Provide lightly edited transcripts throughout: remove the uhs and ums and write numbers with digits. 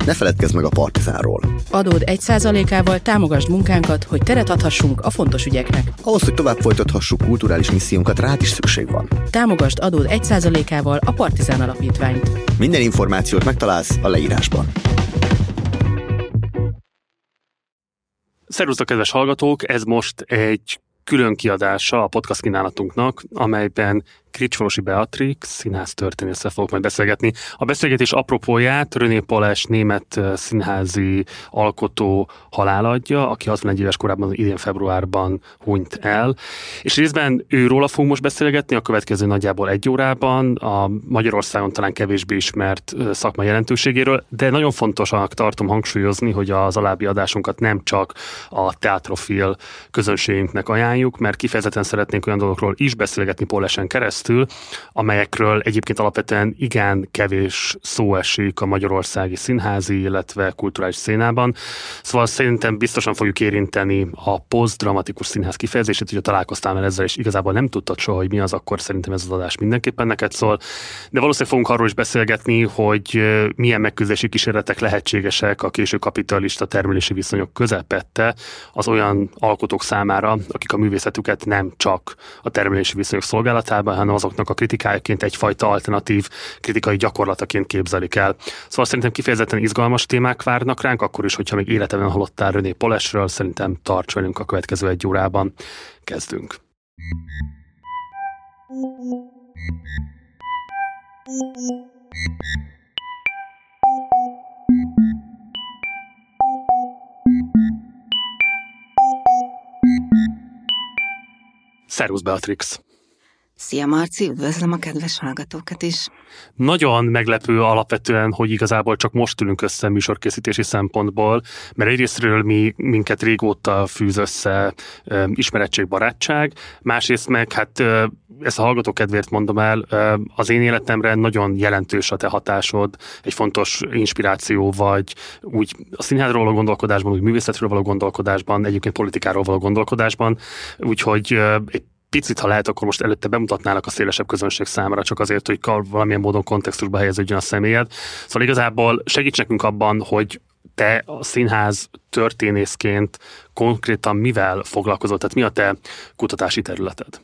Ne feledkezz meg a Partizánról. Adód 1%-ával támogasd munkánkat, hogy teret adhassunk a fontos ügyeknek. Ahhoz, hogy tovább folytathassuk kulturális missziónkat, rád is szükség van. Támogasd adód 1%-ával a Partizán Alapítványt. Minden információt megtalálsz a leírásban. Szervusztok, kedves hallgatók! Ez most egy külön kiadása a podcast kínálatunknak, amelyben Kricsfalosi Beatrix színháztörténésszel fogok majd beszélgetni. A beszélgetés apropóját René Poles német színházi alkotó haláladja, aki 61 éves korában idén februárban hunyt el. És részben őróla fogunk most beszélgetni a következő nagyjából 1 órában, a Magyarországon talán kevésbé ismert szakmai jelentőségéről, de nagyon fontosnak tartom hangsúlyozni, hogy az alábbi adásunkat nem csak a teatrofil közönségünknek ajánljuk, mert kifejezetten szeretnénk olyan dolgokról is beszélgetni Polesen keresztül, amelyekről egyébként alapvetően igen kevés szó esik a magyarországi színházi, illetve kulturális szénában. Szóval szerintem biztosan fogjuk érinteni a posztdramatikus színház kifejezését, hogyha találkoztál már ezzel, és igazából nem tudtad soha, hogy mi az, akkor szerintem ez az adás mindenképpen neked szól. De valószínűleg fogunk arról is beszélgetni, hogy milyen megküzdési kísérletek lehetségesek a késő kapitalista termelési viszonyok közepette az olyan alkotók számára, akik a művészetüket nem csak a termelési viszonyok szolgálatában, hanem azoknak a kritikájaként egyfajta alternatív kritikai gyakorlataként képzelik el. Szóval szerintem kifejezetten izgalmas témák várnak ránk, akkor is, hogyha még életemben hallottál René Polesről, szerintem tarts velünk a következő 1 órában. Kezdünk. Szervusz, Beatrix! Szia, Marci, üdvözlöm a kedves hallgatókat is. Nagyon meglepő alapvetően, hogy igazából csak most ülünk össze műsorkészítési szempontból, mert egyrésztről minket régóta fűz össze ismerettség, barátság, másrészt meg hát ezt a hallgató kedvéért mondom el, az én életemre nagyon jelentős a te hatásod, egy fontos inspiráció vagy úgy a színházról való gondolkodásban, úgy művészetről való gondolkodásban, egyébként politikáról való gondolkodásban, úgyhogy egy picit, ha lehet, akkor most előtte bemutatnálak a szélesebb közönség számára, csak azért, hogy valamilyen módon kontextusba helyeződjön a személyed. Szóval igazából segíts nekünk abban, hogy te a színház történészként konkrétan mivel foglalkozol, tehát mi a te kutatási területed?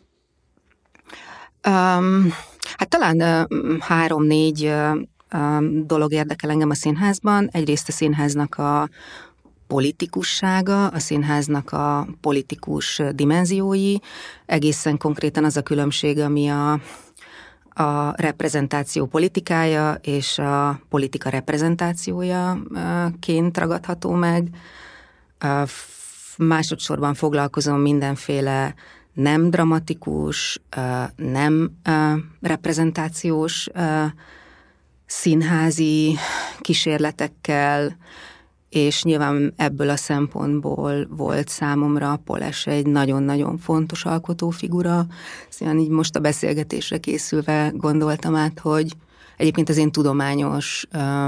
Hát talán 3-4 dolog érdekel engem a színházban. Egyrészt a színháznak a politikussága, a színháznak a politikus dimenziói, egészen konkrétan az a különbség, ami a reprezentáció politikája és a politika reprezentációjaként ragadható meg. Másodszorban foglalkozom mindenféle nem dramatikus, nem reprezentációs színházi kísérletekkel, és nyilván ebből a szempontból volt számomra Poles egy nagyon-nagyon fontos alkotófigura. Szóval így most a beszélgetésre készülve gondoltam át, hogy egyébként az én tudományos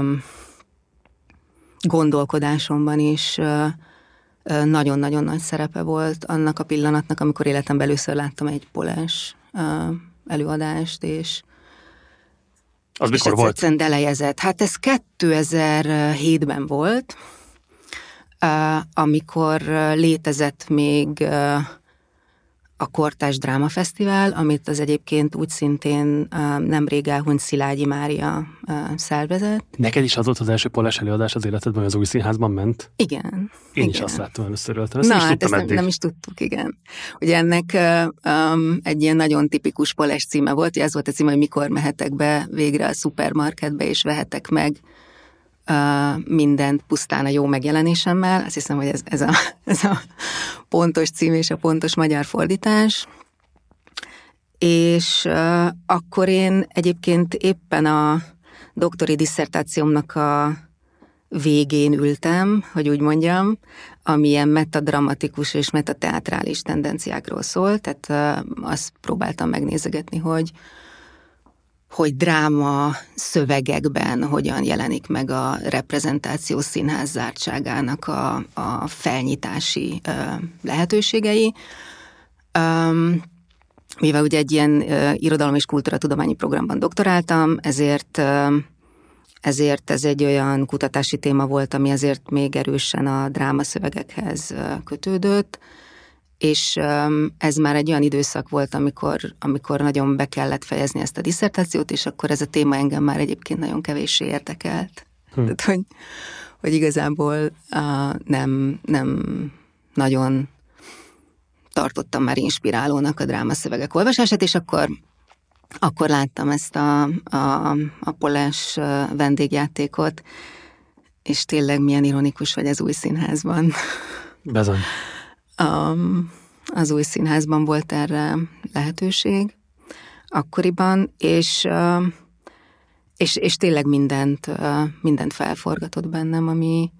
gondolkodásomban is nagyon-nagyon nagy szerepe volt annak a pillanatnak, amikor életemben először láttam egy Poles előadást, és az mikor volt? Egyszerűen delejezett. Hát ez 2007-ben volt, amikor létezett még a Kortárs Drámafesztivál, amit az egyébként úgy szintén nemrég elhunyt Szilágyi Mária szervezett. Neked is az volt az első Poles előadás az életedben, hogy az Új Színházban ment? Igen. Én igen. is azt láttam először. Ezt Nem is tudtuk, igen. Ugye ennek egy ilyen nagyon tipikus Poles címe volt, hogy ez volt a címe, hogy mikor mehetek be végre a szupermarketbe, és vehetek meg mindent pusztán a jó megjelenésemmel. Azt hiszem, hogy ez a pontos cím és a pontos magyar fordítás. És akkor én egyébként éppen a doktori disszertációmnak a végén ültem, hogy úgy mondjam, ami ilyen metadramatikus és metateátrális tendenciákról szól, tehát azt próbáltam megnézegetni, hogy dráma szövegekben hogyan jelenik meg a reprezentációs színház zártságának a felnyitási lehetőségei. Mivel ugye egy ilyen irodalom és kultúratudományi programban doktoráltam, ezért ezért ez egy olyan kutatási téma volt, ami azért még erősen a drámaszövegekhez kötődött, és ez már egy olyan időszak volt, amikor nagyon be kellett fejezni ezt a disszertációt, és akkor ez a téma engem már egyébként nagyon kevéssé érdekelt. Tehát, hogy igazából nem nagyon tartottam már inspirálónak a drámaszövegek olvasását, és akkor láttam ezt a Polás vendégjátékot, és tényleg milyen ironikus, hogy az Új Színházban. Bizony. Az Új Színházban volt erre lehetőség akkoriban, és tényleg mindent felforgatott bennem,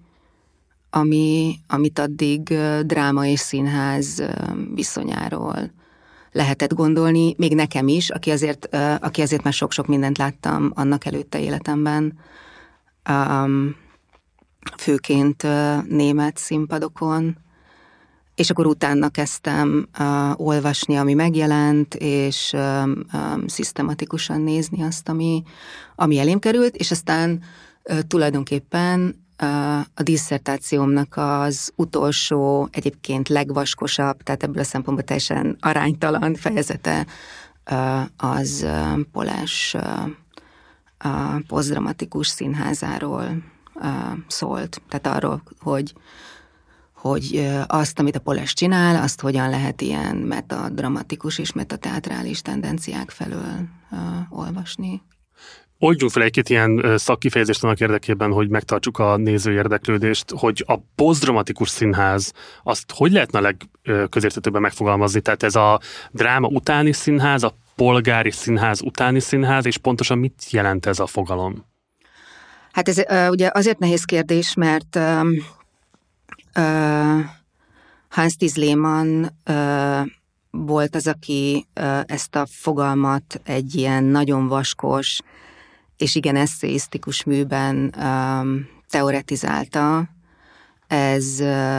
amit addig dráma és színház viszonyáról lehetett gondolni, még nekem is, aki azért már sok-sok mindent láttam annak előtte életemben, főként német színpadokon, és akkor utána kezdtem olvasni, ami megjelent, és szisztematikusan nézni azt, ami elém került, és aztán tulajdonképpen a disszertációmnak az utolsó, egyébként legvaskosabb, tehát ebből a szempontból teljesen aránytalan fejezete az Polás posztdramatikus színházáról szólt. Tehát arról, hogy azt, amit a Polás csinál, azt hogyan lehet ilyen metadramatikus és metateátrális tendenciák felől olvasni. Oldjunk fel egy-két ilyen szakkifejezést annak érdekében, hogy megtartsuk a néző érdeklődést, hogy a posztdramatikus színház, azt hogy lehetne a legközérthetőbben megfogalmazni? Tehát ez a dráma utáni színház, a polgári színház utáni színház, és pontosan mit jelent ez a fogalom? Hát ez ugye azért nehéz kérdés, mert Hans-Thies Lehmann volt az, aki ezt a fogalmat egy ilyen nagyon vaskos és igen eszéisztikus műben teoretizálta. Ez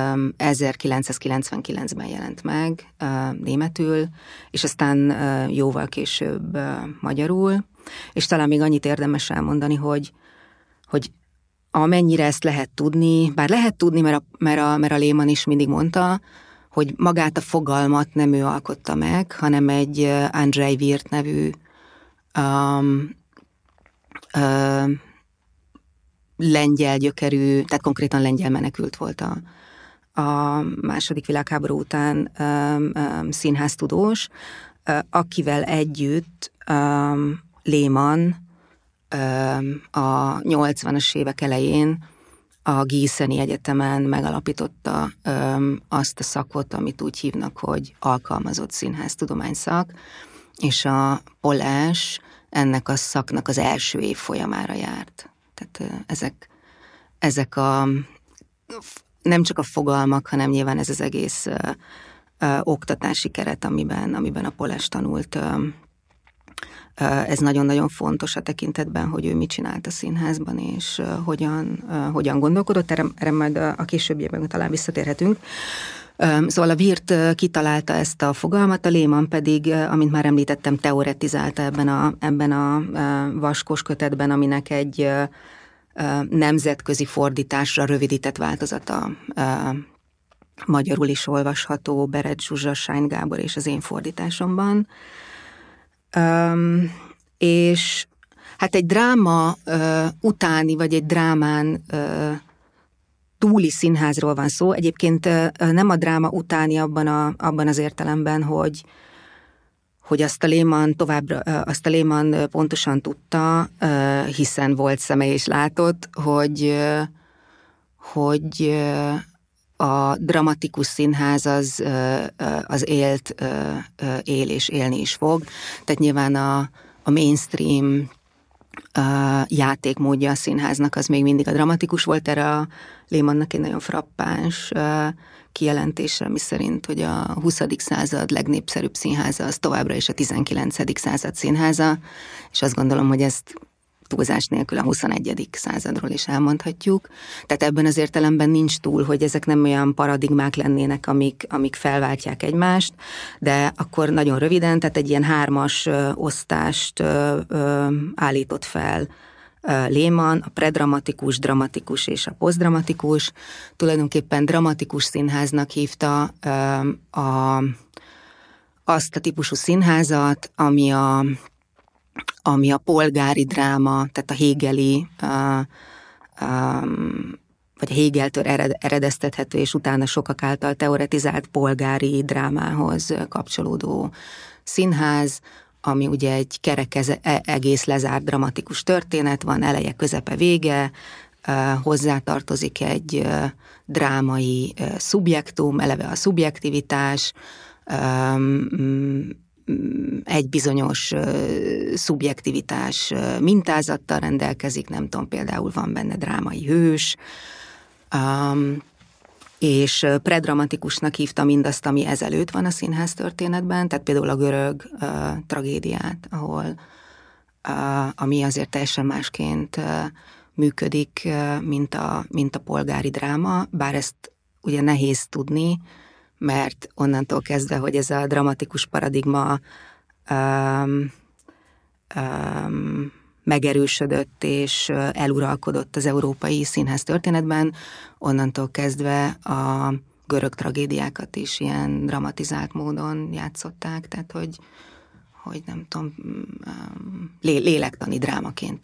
1999-ben jelent meg németül, és aztán jóval később magyarul, és talán még annyit érdemes elmondani, hogy amennyire ezt lehet tudni, bár lehet tudni, mert a Lehmann is mindig mondta, hogy magát a fogalmat nem ő alkotta meg, hanem egy Andrzej Wirth nevű lengyel gyökerű, tehát konkrétan lengyel menekült volt a második világháború után színháztudós, akivel együtt Lehmann a 80-as évek elején a Gießeni Egyetemen megalapította azt a szakot, amit úgy hívnak, hogy alkalmazott színháztudományszak, és a Polás ennek a szaknak az első évfolyamára járt. Tehát ezek nem csak a fogalmak, hanem nyilván ez az egész oktatási keret, amiben a Polás tanult, ez nagyon-nagyon fontos a tekintetben, hogy ő mit csinált a színházban, és hogyan gondolkodott. Erre majd a későbbiekben talán visszatérhetünk. Szóval a Wirth kitalálta ezt a fogalmat, a Lehmann pedig, amint már említettem, teoretizálta ebben a vaskos kötetben, aminek egy nemzetközi fordításra rövidített változata magyarul is olvasható, Berett Zsuzsa, Sájn Gábor és az én fordításomban. És hát egy dráma utáni, vagy egy drámán túli színházról van szó. Egyébként nem a dráma utáni abban az értelemben, hogy azt a Lehmann pontosan tudta, hiszen volt szeme és látott, hogy a dramatikus színház az él és élni is fog. Tehát nyilván a mainstream játékmódja a színháznak az még mindig a dramatikus volt. Erre a Lehmannnak egy nagyon frappáns kijelentése, miszerint, hogy a 20. század legnépszerűbb színháza az továbbra is a 19. század színháza, és azt gondolom, hogy ezt túlzás nélkül a 21. századról is elmondhatjuk. Tehát ebben az értelemben nincs túl, hogy ezek nem olyan paradigmák lennének, amik felváltják egymást, de akkor nagyon röviden, tehát egy ilyen 3-as osztást állított fel Lehmann, a predramatikus, dramatikus és a posztdramatikus. Tulajdonképpen dramatikus színháznak hívta azt a típusú színházat, ami a polgári dráma, tehát a hegeli, vagy a Hegeltől eredeztethető, és utána sokak által teoretizált polgári drámához kapcsolódó színház, ami ugye egy kerek egész lezárt dramatikus történet, van eleje, közepe, vége, hozzátartozik egy drámai szubjektum, eleve a szubjektivitás, egy bizonyos szubjektivitás mintázattal rendelkezik, nem tudom, például van benne drámai hős, és predramatikusnak hívta mindazt, ami ezelőtt van a színház történetben, tehát például a görög tragédiát, ami azért teljesen másként működik, mint a polgári dráma, bár ezt ugye nehéz tudni, mert onnantól kezdve, hogy ez a dramatikus paradigma megerősödött és eluralkodott az európai színház történetben, onnantól kezdve a görög tragédiákat is ilyen dramatizált módon játszották, tehát hogy nem tudom, lélektani drámaként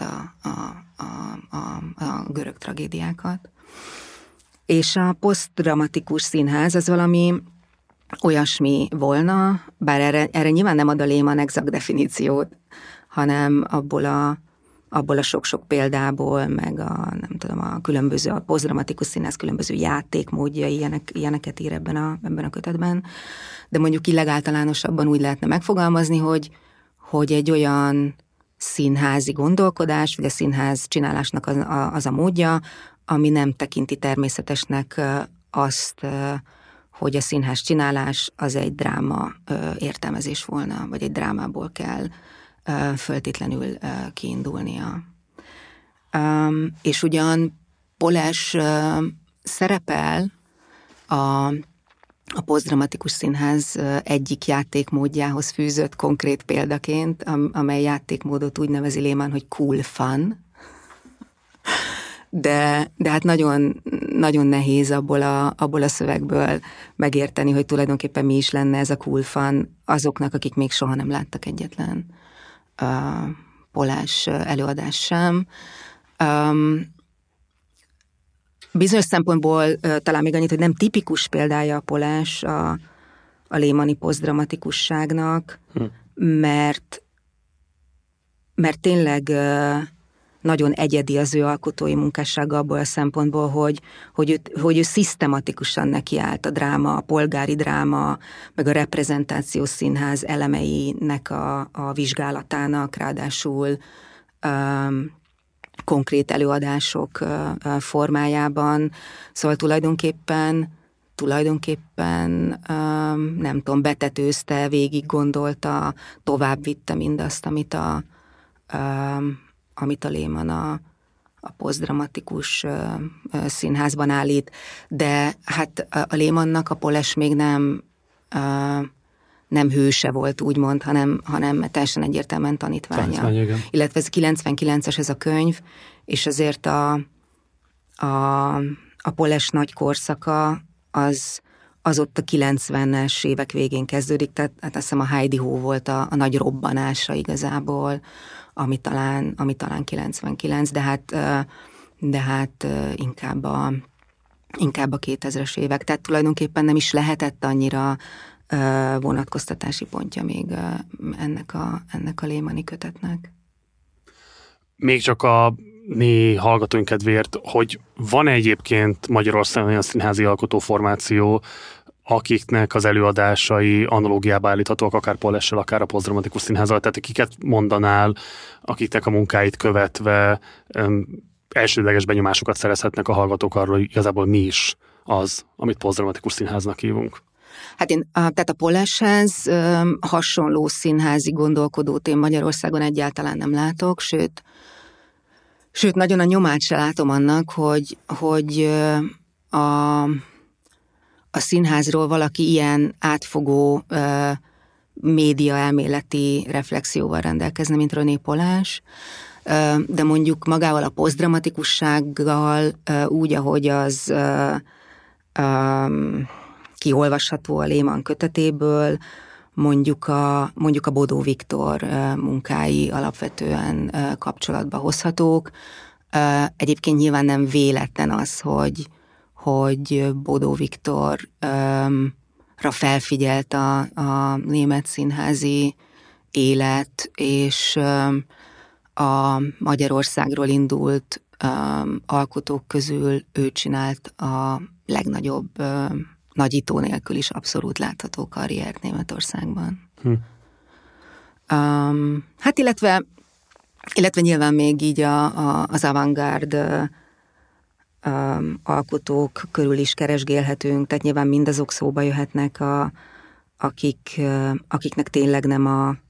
a görög tragédiákat. És a posztdramatikus színház az valami olyasmi volna, bár erre nyilván nem ad a Lehmann exakt definíciót, hanem abból a sok-sok példából, meg a különböző, a posztdramatikus színház különböző játékmódjai, ilyeneket ír ebben a kötetben. De mondjuk így legáltalánosabban úgy lehetne megfogalmazni, hogy egy olyan színházi gondolkodás, vagy a színház csinálásnak az a módja, ami nem tekinti természetesnek azt, hogy a színház csinálás az egy dráma értelmezés volna, vagy egy drámából kell föltétlenül kiindulnia. És ugyan Polás szerepel a posztdramatikus színház egyik játékmódjához fűzött konkrét példaként, amely játékmódot úgy nevezi Lehmann, hogy cool fun, de hát nagyon, nagyon nehéz abból a szövegből megérteni, hogy tulajdonképpen mi is lenne ez a cool fun azoknak, akik még soha nem láttak egyetlen Polás előadás sem. Bizonyos szempontból talán még annyit, hogy nem tipikus példája a Polás a Lehmanni posztdramatikusságnak, mert tényleg nagyon egyedi az ő alkotói munkássága abból a szempontból, hogy ő szisztematikusan nekiállt a dráma, a polgári dráma, meg a reprezentációs színház elemeinek a vizsgálatának, ráadásul konkrét előadások formájában. Szóval tulajdonképpen nem tudom, betetőzte, végig gondolta, tovább vitte mindazt, amit a Lehmann a posztdramatikus színházban állít, de hát a Lehmannnak a Polás még nem hőse volt, úgymond, hanem teljesen egyértelműen tanítványa. Illetve ez 99-es ez a könyv, és azért a Polás nagy korszaka az ott a 90-es évek végén kezdődik, tehát azt hiszem a Heidi Ho volt a nagy robbanása igazából, ami talán 99, de hát inkább a 2000-es évek. Tehát tulajdonképpen nem is lehetett annyira vonatkoztatási pontja még ennek a Lehmanni kötetnek. Még csak a mi hallgatóink kedvéért, hogy van egyébként Magyarországon olyan színházi alkotóformáció, akiknek az előadásai analógiába állíthatóak, akár Polással, akár a posztdramatikus színházzal, tehát kiket mondanál, akiknek a munkáit követve elsődleges benyomásokat szerezhetnek a hallgatók arról, hogy igazából mi is az, amit posztdramatikus színháznak hívunk? Hát tehát a Poláshoz hasonló színházi gondolkodót én Magyarországon egyáltalán nem látok, sőt nagyon a nyomát se látom annak, hogy a színházról valaki ilyen átfogó média elméleti reflexióval rendelkezne, mint René Polás, de mondjuk magával a posztdramatikussággal, úgy, ahogy az kiolvasható a Lehmann kötetéből, mondjuk a Bodó Viktor munkái alapvetően kapcsolatba hozhatók. Egyébként nyilván nem véletlen az, hogy Bodó Viktorra felfigyelt a német színházi élet, és a Magyarországról indult alkotók közül ő csinált a legnagyobb, nagyító nélkül is abszolút látható karriert Németországban. Hát illetve nyilván még így az avantgárd alkotók körül is keresgélhetünk, tehát nyilván mindazok szóba jöhetnek, akiknek tényleg nem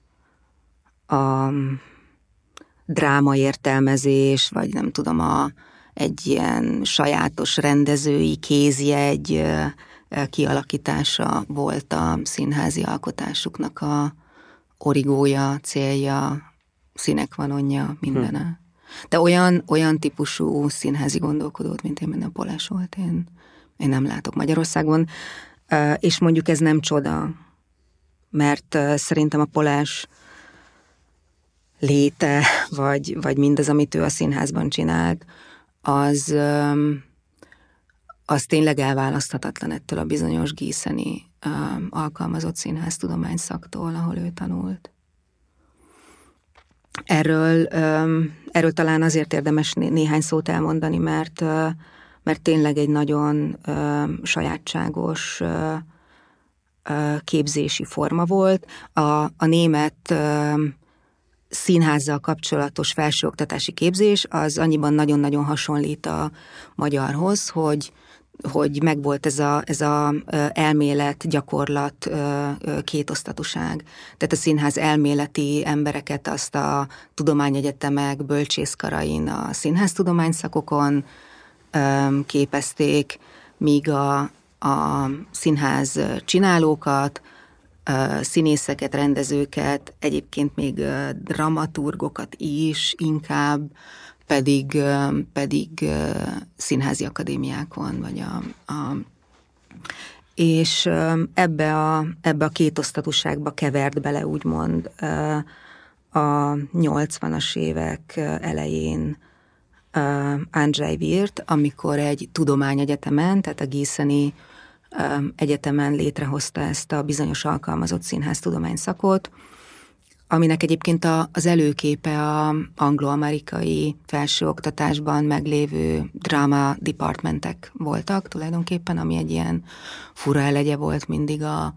a dráma értelmezés, vagy nem tudom, egy ilyen sajátos rendezői kézjegy kialakítása volt a színházi alkotásuknak a origója, célja, színekvanonja, mindene. De olyan típusú színházi gondolkodót, mint én, minden Polás volt, én nem látok Magyarországon, és mondjuk ez nem csoda, mert szerintem a Polás léte, vagy mindaz, amit ő a színházban csinált, az tényleg elválaszthatatlan ettől a bizonyos giesseni alkalmazott színháztudomány szaktól, ahol ő tanult. Erről talán azért érdemes néhány szót elmondani, mert tényleg egy nagyon sajátságos képzési forma volt. A német színházzal kapcsolatos felsőoktatási képzés az annyiban nagyon-nagyon hasonlít a magyarhoz, hogy megvolt ez a elmélet, gyakorlat kétosztatúság. Tehát a színház elméleti embereket azt a tudományegyetemek bölcsészkarain, a színháztudomány szakokon képezték, míg a színház csinálókat, színészeket, rendezőket, egyébként még dramaturgokat is inkább, pedig színházi akadémiákon, vagy és ebbe a kétosztatúságba kevert bele, úgymond a 80-as évek elején Andrzej Wirth, amikor egy tudományegyetemen, tehát a Giesseni egyetemen létrehozta ezt a bizonyos alkalmazott színháztudomány szakot, aminek egyébként az előképe a anglo-amerikai felsőoktatásban meglévő drama departmentek voltak tulajdonképpen, ami egy ilyen fura elegye volt mindig a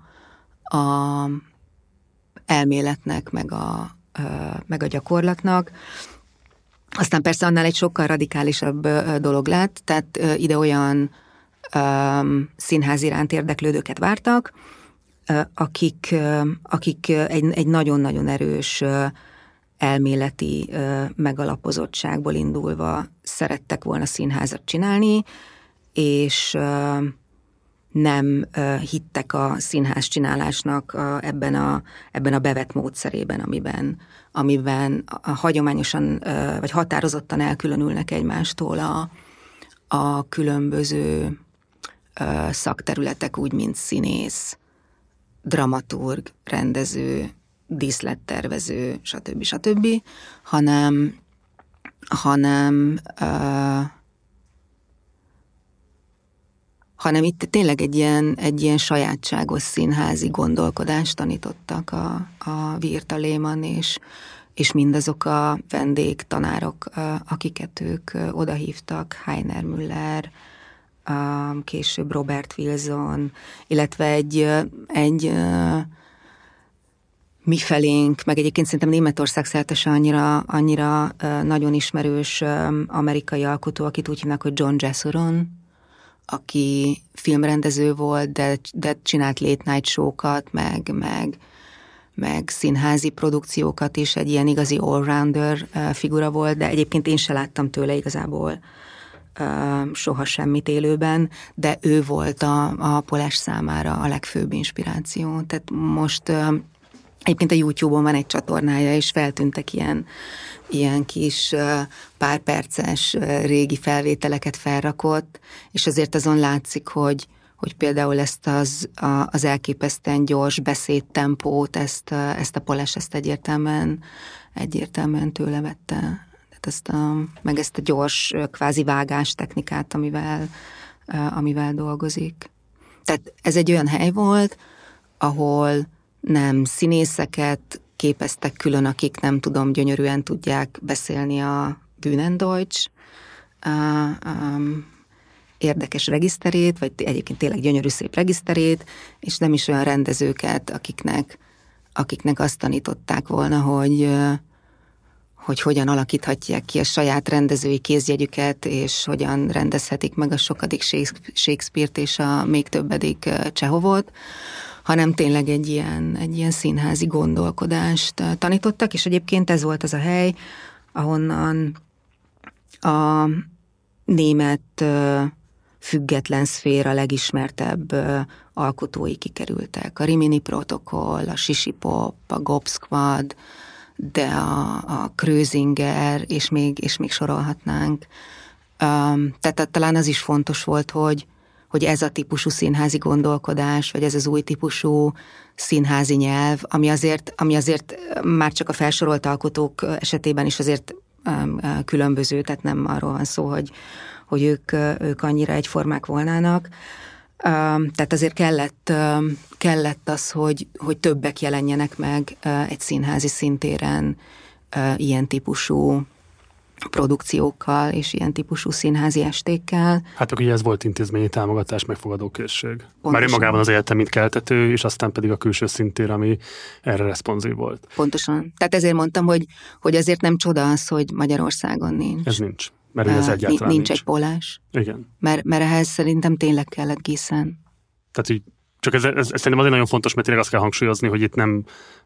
elméletnek, meg a gyakorlatnak. Aztán persze annál egy sokkal radikálisabb dolog lett, tehát ide olyan színház iránt érdeklődőket vártak, akik egy nagyon-nagyon erős elméleti megalapozottságból indulva szerettek volna színházat csinálni, és nem hittek a színház csinálásnak ebben a bevett módszerében, amiben hagyományosan vagy határozottan elkülönülnek egymástól a különböző szakterületek, úgy mint színész, dramaturg, rendező, díszlettervező, stb., hanem itt tényleg egy ilyen sajátságos színházi gondolkodást tanítottak a Wirth, a Lehmann és mindazok a vendégtanárok, akiket ők odahívtak, Heiner Müller, később Robert Wilson, illetve egy mifelénk, meg egyébként szerintem Németország szerte annyira nagyon ismerős amerikai alkotó, akit úgy hívnak, hogy John Jessuron, aki filmrendező volt, de csinált late night show-kat, meg színházi produkciókat is, egy ilyen igazi all-rounder figura volt, de egyébként én se láttam tőle igazából soha semmit élőben, de ő volt a Polás számára a legfőbb inspiráció. Tehát most Egyébként a YouTube-on van egy csatornája, és feltűntek ilyen kis pár perces régi felvételeket felrakott, és azért azon látszik, hogy például ezt az elképesztően gyors beszédtempót, ezt a Poles ezt egyértelműen tőle vette. Tehát meg ezt a gyors kvázi vágás technikát, amivel dolgozik. Tehát ez egy olyan hely volt, ahol nem színészeket képeztek külön, akik nem tudom, gyönyörűen tudják beszélni a Bühnendeutsch, érdekes regiszterét, vagy egyébként tényleg gyönyörű szép regiszterét, és nem is olyan rendezőket, akiknek azt tanították volna, hogy hogyan alakíthatják ki a saját rendezői kézjegyüket, és hogyan rendezhetik meg a sokadik Shakespeare-t és a még többedik Csehovot, hanem tényleg egy ilyen színházi gondolkodást tanítottak, és egyébként ez volt az a hely, ahonnan a német független szféra legismertebb alkotói kikerültek. A Rimini Protokoll, a Sisipop, a Gobsquad, de a Krösinger, és még sorolhatnánk. Tehát talán az is fontos volt, hogy ez a típusú színházi gondolkodás, vagy ez az új típusú színházi nyelv, ami azért már csak a felsorolt alkotók esetében is azért különböző, tehát nem arról van szó, hogy ők annyira egyformák volnának. Tehát azért kellett az, hogy többek jelenjenek meg egy színházi szintéren ilyen típusú produkciókkal és ilyen típusú színházi estékkel. Hát akkor ugye ez volt intézményi támogatás, megfogadókészség. Már önmagában az egyetem, mint keltető, és aztán pedig a külső szintér, ami erre responsív volt. Pontosan. Tehát ezért mondtam, hogy azért nem csoda az, hogy Magyarországon nincs. Ez nincs. Mert ez egyáltalán nincs. Egy Poles. Igen. Mert ehhez szerintem tényleg kellett Giessen. Tehát így, csak ez szerintem azért nagyon fontos, mert tényleg azt kell hangsúlyozni, hogy itt nem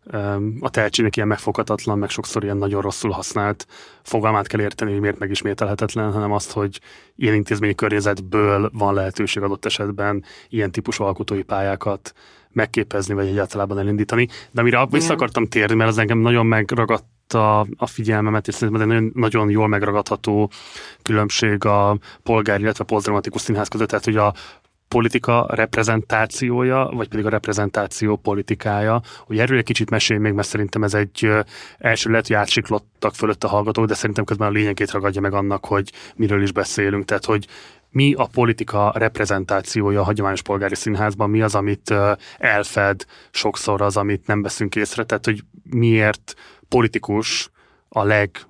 a tehetségnek ilyen megfoghatatlan, meg sokszor ilyen nagyon rosszul használt fogalmát kell érteni, hogy miért megismételhetetlen, hanem azt, hogy ilyen intézményi környezetből van lehetőség adott esetben ilyen típusú alkotói pályákat megképezni, vagy egyáltalán elindítani. De amire vissza akartam térni, mert az engem nagyon megragadt a figyelmemet, és szerintem egy nagyon jól megragadható különbség a polgári, illetve posztdramatikus színház között, tehát hogy a politika reprezentációja, vagy pedig a reprezentáció politikája. Hogy erről egy kicsit mesélj még, mert szerintem ez egy első lehet, hogy átsiklottak fölött a hallgatók, de szerintem közben a lényegét ragadja meg annak, hogy miről is beszélünk. Tehát, hogy mi a politika reprezentációja a hagyományos polgári színházban, mi az, amit elfed sokszor, az, amit nem veszünk észre. Tehát, hogy miért politikus a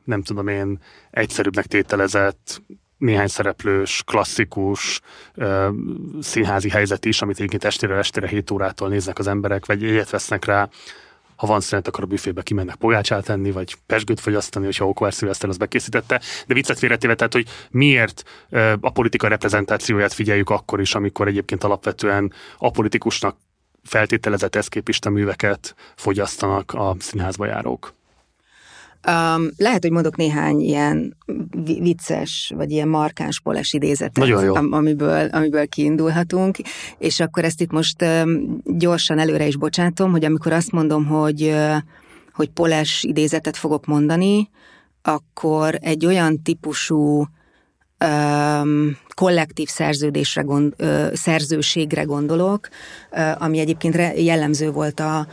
egyszerűbbnek tételezett, néhány szereplős, klasszikus színházi helyzet is, amit egyébként estére 7 órától néznek az emberek, vagy egyet vesznek rá, ha van szünet, akkor a büfébe kimennek pogácsát enni, vagy pezsgőt fogyasztani, hogyha Okvár Szilveszter az bekészítette. De viccet félretéve, tehát, hogy miért a politika reprezentációját figyeljük akkor is, amikor egyébként alapvetően apolitikusnak feltételezett eszképista műveket fogyasztanak a színházba járók. Lehet, hogy mondok néhány ilyen vicces, vagy ilyen markáns Poles idézetet, amiből kiindulhatunk, és akkor ezt itt most gyorsan előre is bocsátom, hogy amikor azt mondom, hogy Poles idézetet fogok mondani, akkor egy olyan típusú kollektív szerzőségre gondolok, ami egyébként jellemző volt a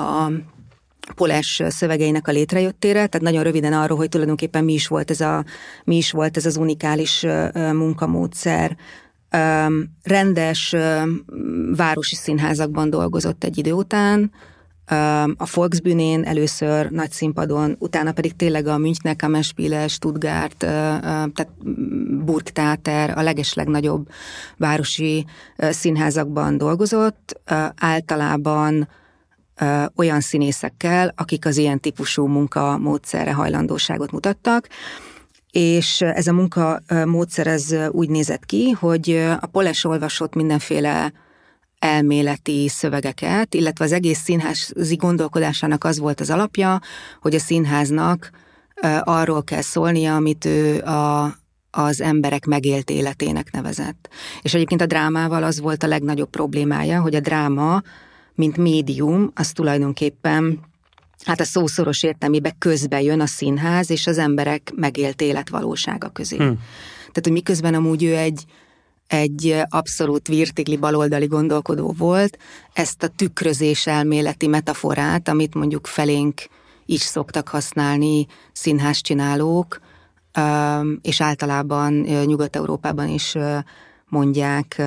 Poles szövegeinek a létrejöttére, tehát nagyon röviden arról, hogy tulajdonképpen mi is volt ez az unikális munkamódszer. Rendes városi színházakban dolgozott egy idő után, a Volksbühnén először nagy színpadon, utána pedig tényleg a Münchner Kammerspiele, Stuttgart, tehát Burgtheater, a legeslegnagyobb városi színházakban dolgozott, általában olyan színészekkel, akik az ilyen típusú munkamódszerre hajlandóságot mutattak, és ez a munkamódszer ez úgy nézett ki, hogy a Poles olvasott mindenféle elméleti szövegeket, illetve az egész színházi gondolkodásának az volt az alapja, hogy a színháznak arról kell szólnia, amit ő az emberek megélt életének nevezett. És egyébként a drámával az volt a legnagyobb problémája, hogy a dráma, mint médium, az tulajdonképpen hát a szószoros értelmében közbe jön a színház és az emberek megélt életvalósága közé. Tehát, hogy miközben amúgy ő egy abszolút virtigli baloldali gondolkodó volt, ezt a tükrözés elméleti metaforát, amit mondjuk felénk is szoktak használni színházcsinálók, és általában Nyugat-Európában is mondják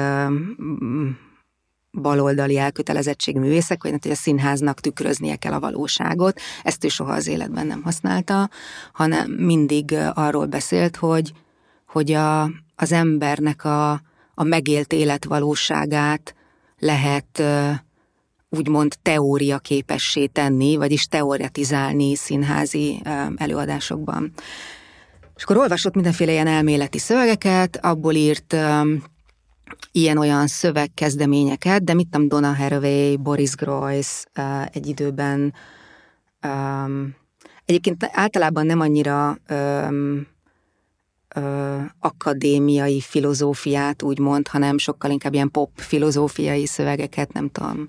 baloldali elkötelezettségű művészek, hogy a színháznak tükröznie kell a valóságot. Ezt ő soha az életben nem használta, hanem mindig arról beszélt, hogy az embernek a megélt életvalóságát lehet úgymond teória képessé tenni, vagyis teoretizálni színházi előadásokban. És akkor olvasott mindenféle ilyen elméleti szövegeket, abból írt ilyen-olyan szövegkezdeményeket, de mit tudom, Donna Haraway, Boris Groys egy időben. Egyébként általában nem annyira akadémiai filozófiát úgymond, hanem sokkal inkább ilyen pop filozófiai szövegeket, nem tudom,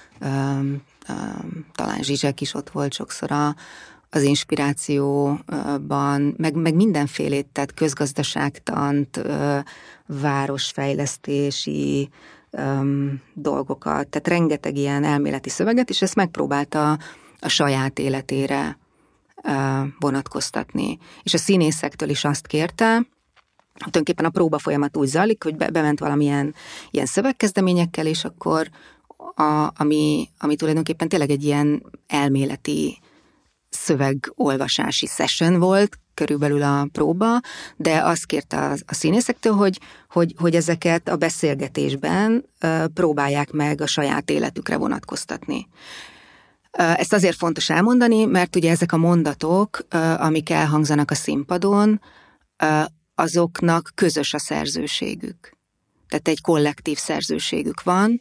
talán Zsizsek is ott volt sokszor az inspirációban, meg mindenfélét, tehát közgazdaságtant, városfejlesztési dolgokat, tehát rengeteg ilyen elméleti szöveget, és ezt megpróbálta a saját életére vonatkoztatni. És a színészektől is azt kérte, tulajdonképpen a próba folyamat úgy zajlik, hogy bement valamilyen ilyen szövegkezdeményekkel, és akkor ami tulajdonképpen tényleg egy ilyen elméleti szövegolvasási session volt, körülbelül a próba, de azt kérte a színészektől, hogy ezeket a beszélgetésben próbálják meg a saját életükre vonatkoztatni. Ezt azért fontos elmondani, mert ugye ezek a mondatok, amik elhangzanak a színpadon, azoknak közös a szerzőségük. Tehát egy kollektív szerzőségük van,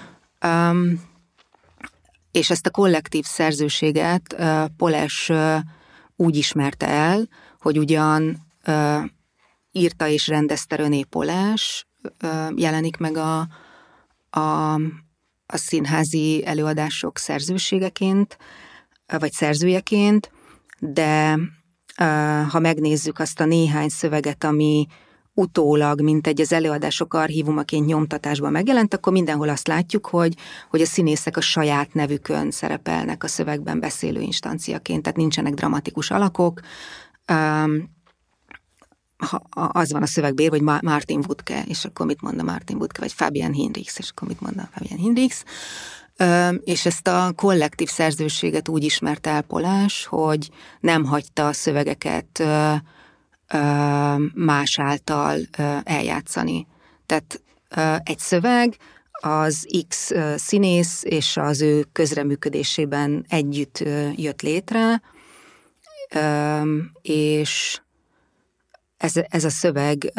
és ezt a kollektív szerzőséget Poles úgy ismerte el, hogy ugyan írta és rendezte René Poles, jelenik meg a színházi előadások szerzőségeként, vagy szerzőjeként, de ha megnézzük azt a néhány szöveget, ami utólag, mint az előadások archívumaként nyomtatásban megjelent, akkor mindenhol azt látjuk, hogy a színészek a saját nevükön szerepelnek a szövegben beszélő instanciaként, tehát nincsenek dramatikus alakok. Az van a szövegben írva, hogy Martin Wuttke, és akkor mit mond a Martin Wuttke, vagy Fabian Hinrichs, és akkor mit mond a Fabian Hinrichs. És ezt a kollektív szerzőséget úgy ismerte el Poles, hogy nem hagyta a szövegeket más által eljátszani. Tehát egy szöveg az X színész és az ő közreműködésében együtt jött létre, és ez a szöveg,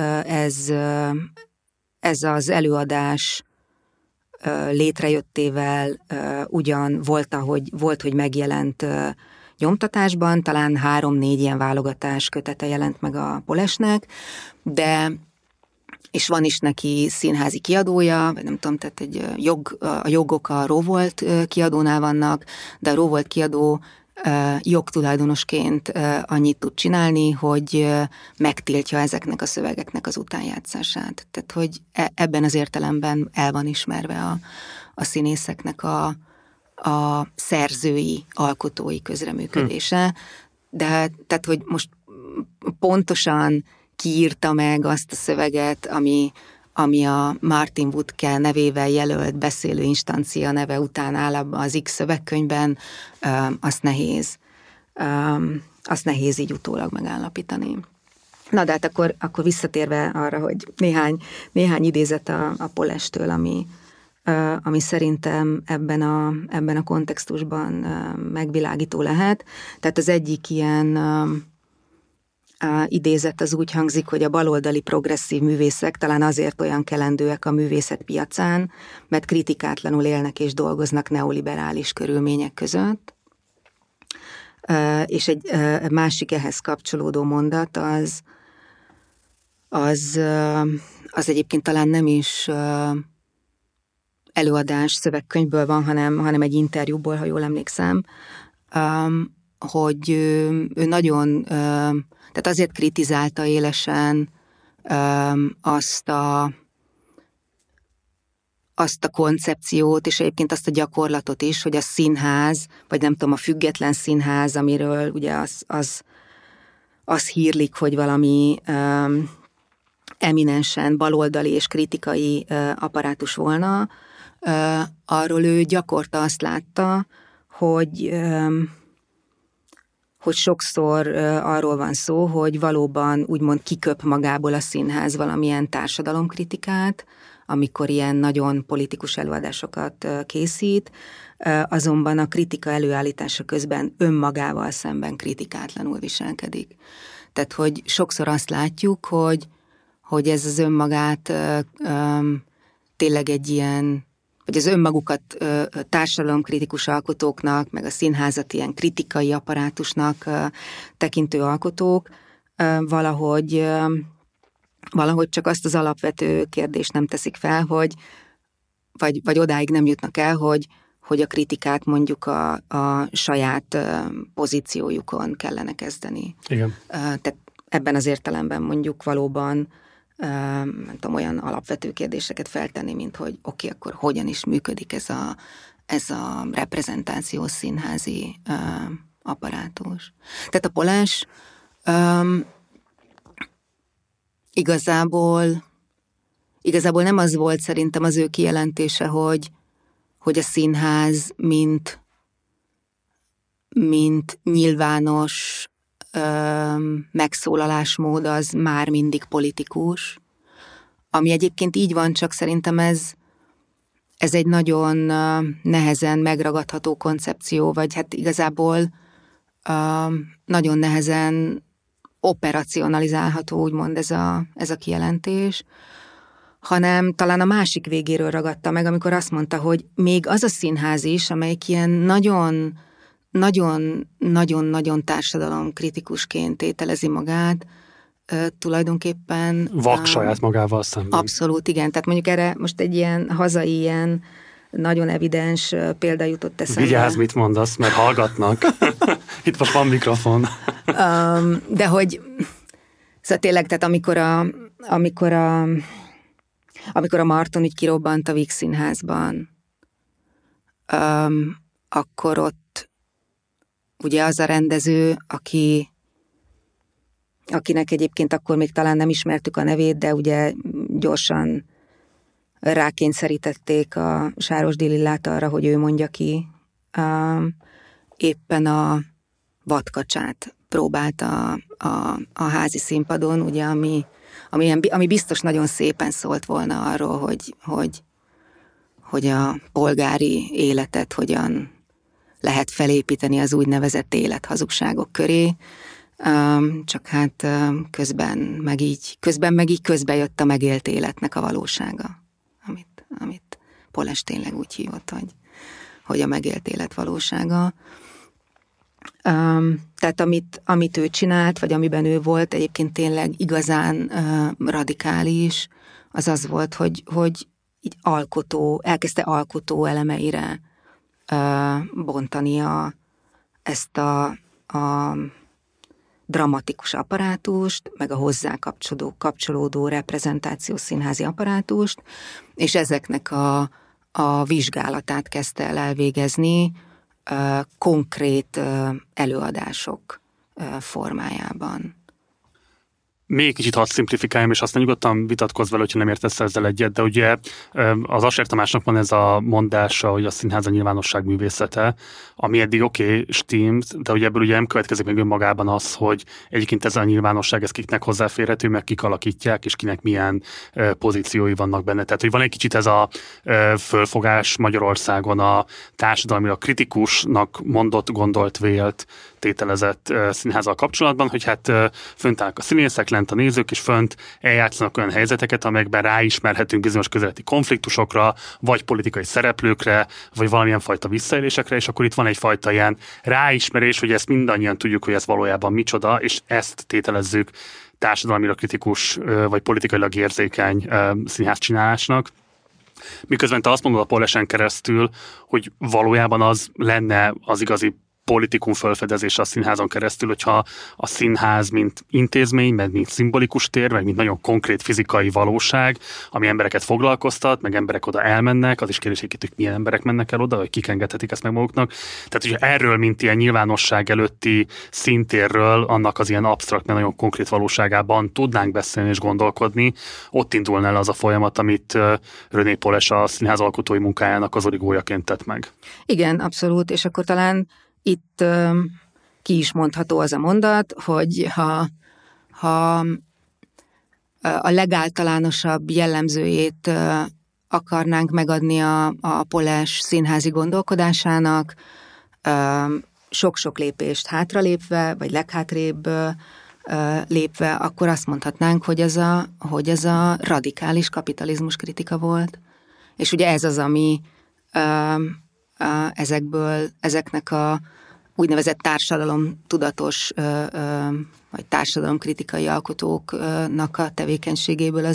ez az előadás létrejöttével ugyan volt, hogy megjelent nyomtatásban, talán 3-4 ilyen válogatás kötete jelent meg a Polesnek, de és van is neki színházi kiadója, vagy nem tudom, tehát a jogok a Rowohlt kiadónál vannak, de a Rowohlt kiadó jogtulajdonosként annyit tud csinálni, hogy megtiltja ezeknek a szövegeknek az utánjátszását. Tehát, hogy ebben az értelemben el van ismerve a színészeknek a szerzői, alkotói közreműködése. De tehát, hogy most pontosan kiírta meg azt a szöveget, ami a Martin Wuttke nevével jelölt beszélő instancia neve után áll abban az X szövegkönyvben, azt nehéz így utólag megállapítani. Na, de hát akkor visszatérve arra, hogy néhány idézet a Polestől, ami szerintem ebben a kontextusban megvilágító lehet. Tehát az egyik ilyen idézet az úgy hangzik, hogy a baloldali progresszív művészek talán azért olyan kelendőek a művészet piacán, mert kritikátlanul élnek és dolgoznak neoliberális körülmények között. És egy másik ehhez kapcsolódó mondat az egyébként talán nem is előadás szövegkönyvből van, hanem egy interjúból, ha jól emlékszem, hogy ő nagyon, tehát azért kritizálta élesen azt a koncepciót, és egyébként azt a gyakorlatot is, hogy a színház, vagy nem tudom, a független színház, amiről ugye az hírlik, hogy valami eminensen baloldali és kritikai apparátus volna, arról ő gyakorta azt látta, hogy sokszor arról van szó, hogy valóban úgymond kiköp magából a színház valamilyen társadalomkritikát, amikor ilyen nagyon politikus előadásokat készít, azonban a kritika előállítása közben önmagával szemben kritikátlanul viselkedik. Tehát, hogy sokszor azt látjuk, hogy ez az önmagát tényleg egy ilyen, vagy az önmagukat társadalomkritikus alkotóknak, meg a színházat ilyen kritikai apparátusnak tekintő alkotók valahogy csak azt az alapvető kérdést nem teszik fel, vagy odáig nem jutnak el, hogy a kritikát mondjuk a saját pozíciójukon kellene kezdeni. Igen. Tehát ebben az értelemben mondjuk valóban nem tudom, olyan alapvető kérdéseket feltenni, mint hogy oké, akkor hogyan is működik ez a reprezentációs színházi apparátus. Tehát a Polás igazából nem az volt szerintem az ő kijelentése, hogy a színház mint nyilvános megszólalásmód az már mindig politikus, ami egyébként így van, csak szerintem ez egy nagyon nehezen megragadható koncepció, vagy hát igazából nagyon nehezen operacionalizálható, úgymond ez a kijelentés, hanem talán a másik végéről ragadta meg, amikor azt mondta, hogy még az a színház is, amelyik ilyen nagyon társadalomkritikusként ételezi magát, tulajdonképpen... Vak saját magával szemben. Abszolút, igen. Tehát mondjuk erre most egy ilyen hazai, ilyen nagyon evidens példa jutott eszembe. Vigyázz, mit mondasz, mert hallgatnak. Itt most van mikrofon. De hogy... Szóval tényleg, tehát amikor a Marton így kirobbant a Víg Színházban, akkor ott ugye az a rendező, akinek egyébként akkor még talán nem ismertük a nevét, de ugye gyorsan rákényszerítették a Sárosdi Lillát arra, hogy ő mondja ki, éppen a Vadkacsát próbálta a házi színpadon, ugye, ami biztos nagyon szépen szólt volna arról, hogy a polgári életet hogyan lehet felépíteni az úgynevezett élethazugságok köré, csak hát közben meg így közbejött a megélt életnek a valósága, amit Poles tényleg úgy hívott, hogy a megélt élet valósága. Tehát amit ő csinált, vagy amiben ő volt egyébként tényleg igazán radikális, az volt, hogy így elkezdte alkotó elemeire bontani ezt a dramatikus apparátust, meg a hozzá kapcsolódó reprezentációs színházi apparátust, és ezeknek a vizsgálatát kezdte el elvégezni konkrét előadások formájában. Még kicsit hadd szimplifikáljam, és aztán nyugodtan vitatkozz vele, hogyha nem értesz ezzel egyet, de ugye az Asser Tamásnak van ez a mondása, hogy a színház a nyilvánosság művészete, ami eddig stimmt, de ugye ebből ugye nem következik meg önmagában az, hogy egyébként ez a nyilvánosság, ez kiknek hozzáférhető, meg kik alakítják, és kinek milyen pozíciói vannak benne. Tehát, hogy van egy kicsit ez a fölfogás Magyarországon a társadalmilag kritikusnak mondott, gondolt, vélt, tételezett színházzal kapcsolatban, hogy hát fönt állnak a színészek, lent a nézők, és fönt eljátszanak olyan helyzeteket, amelyekben ráismerhetünk bizonyos közéleti konfliktusokra, vagy politikai szereplőkre, vagy valamilyen fajta visszaélésekre, és akkor itt van egyfajta ilyen ráismerés, hogy ezt mindannyian tudjuk, hogy ez valójában micsoda, és ezt tételezzük társadalmilag kritikus, vagy politikailag érzékeny színházcsinálásnak. Miközben te azt mondod a Polesen keresztül, hogy valójában az lenne az igazi politikum felfedezése a színházon keresztül, hogyha a színház mint intézmény, meg mint szimbolikus tér, meg mint nagyon konkrét fizikai valóság, ami embereket foglalkoztat, meg emberek oda elmennek, az is kérdés, hogy milyen emberek mennek el oda, vagy kik engedhetik ezt meg maguknak. Tehát, hogyha erről, mint ilyen nyilvánosság előtti szintérről, annak az ilyen absztrakt, meg nagyon konkrét valóságában tudnánk beszélni és gondolkodni, ott indulna el az a folyamat, amit René Poles a színház alkotói munkájának az origójaként tett meg. Igen, abszolút, és akkor talán itt ki is mondható az a mondat, hogy ha a legáltalánosabb jellemzőjét akarnánk megadni a Poles színházi gondolkodásának, sok-sok lépést hátralépve, vagy leghátrébb lépve, akkor azt mondhatnánk, hogy ez a radikális kapitalizmus kritika volt. És ugye ez az, ami ezeknek a úgynevezett társadalomtudatos vagy társadalomkritikai alkotóknak a tevékenységéből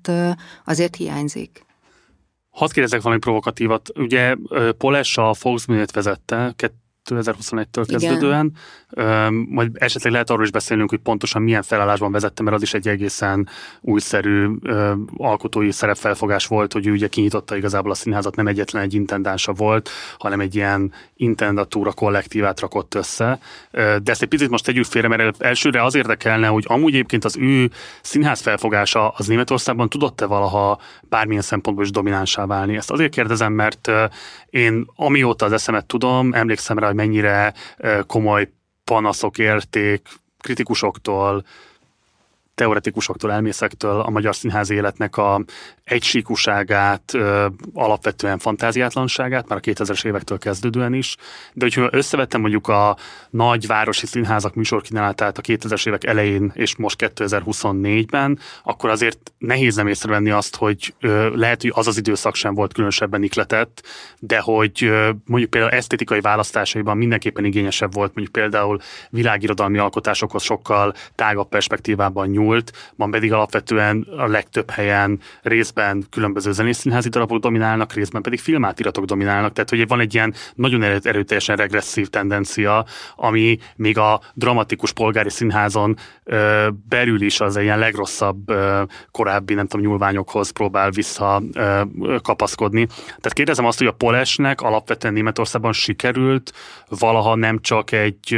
azért hiányzik. Hadd kérdezek valami provokatívat. Ugye Poles a Volksbühnét vezette 2021-től kezdődően. Majd esetleg lehet arról is beszélnünk, hogy pontosan milyen felállásban vezette, mert az is egy egészen újszerű alkotói szerepfelfogás volt, hogy ő ugye kinyitotta igazából a színházat, nem egyetlen egy intendánsa volt, hanem egy ilyen intendatúra kollektívát rakott össze. De ezt egy picit most tegyük félre, mert elsőre az érdekelne, hogy amúgy egyébként az ő színház felfogása az Németországban tudott-e valaha bármilyen szempontból is dominánsá válni. Ezt azért kérdezem, mert én amióta az eszemet tudom, emlékszem rá, hogy mennyire komoly panaszok érték kritikusoktól, teoretikusoktól, elmészektől a magyar színházi életnek a egysíkúságát, alapvetően fantáziátlanságát, már a 2000-es évektől kezdődően is. De hogyha összevettem mondjuk a nagy városi színházak műsorkínálatát a 2000-es évek elején és most 2024-ben, akkor azért nehéz nem észrevenni azt, hogy lehet, hogy az időszak sem volt különösebben ihletett, de hogy mondjuk például esztétikai választásaiban mindenképpen igényesebb volt, mondjuk például világirodalmi alkotásokhoz sokkal tágabb perspektívában nyúlt, ma pedig alapvetően a legtöbb helyen részben különböző zenészszínházi darabok dominálnak, részben pedig filmátiratok dominálnak, tehát hogy van egy ilyen nagyon erőteljesen regresszív tendencia, ami még a dramatikus polgári színházon belül is az ilyen legrosszabb korábbi, nem tudom, nyúlványokhoz próbál visszakapaszkodni. Tehát kérdezem azt, hogy a Polesnek alapvetően Németországban sikerült valaha nem csak egy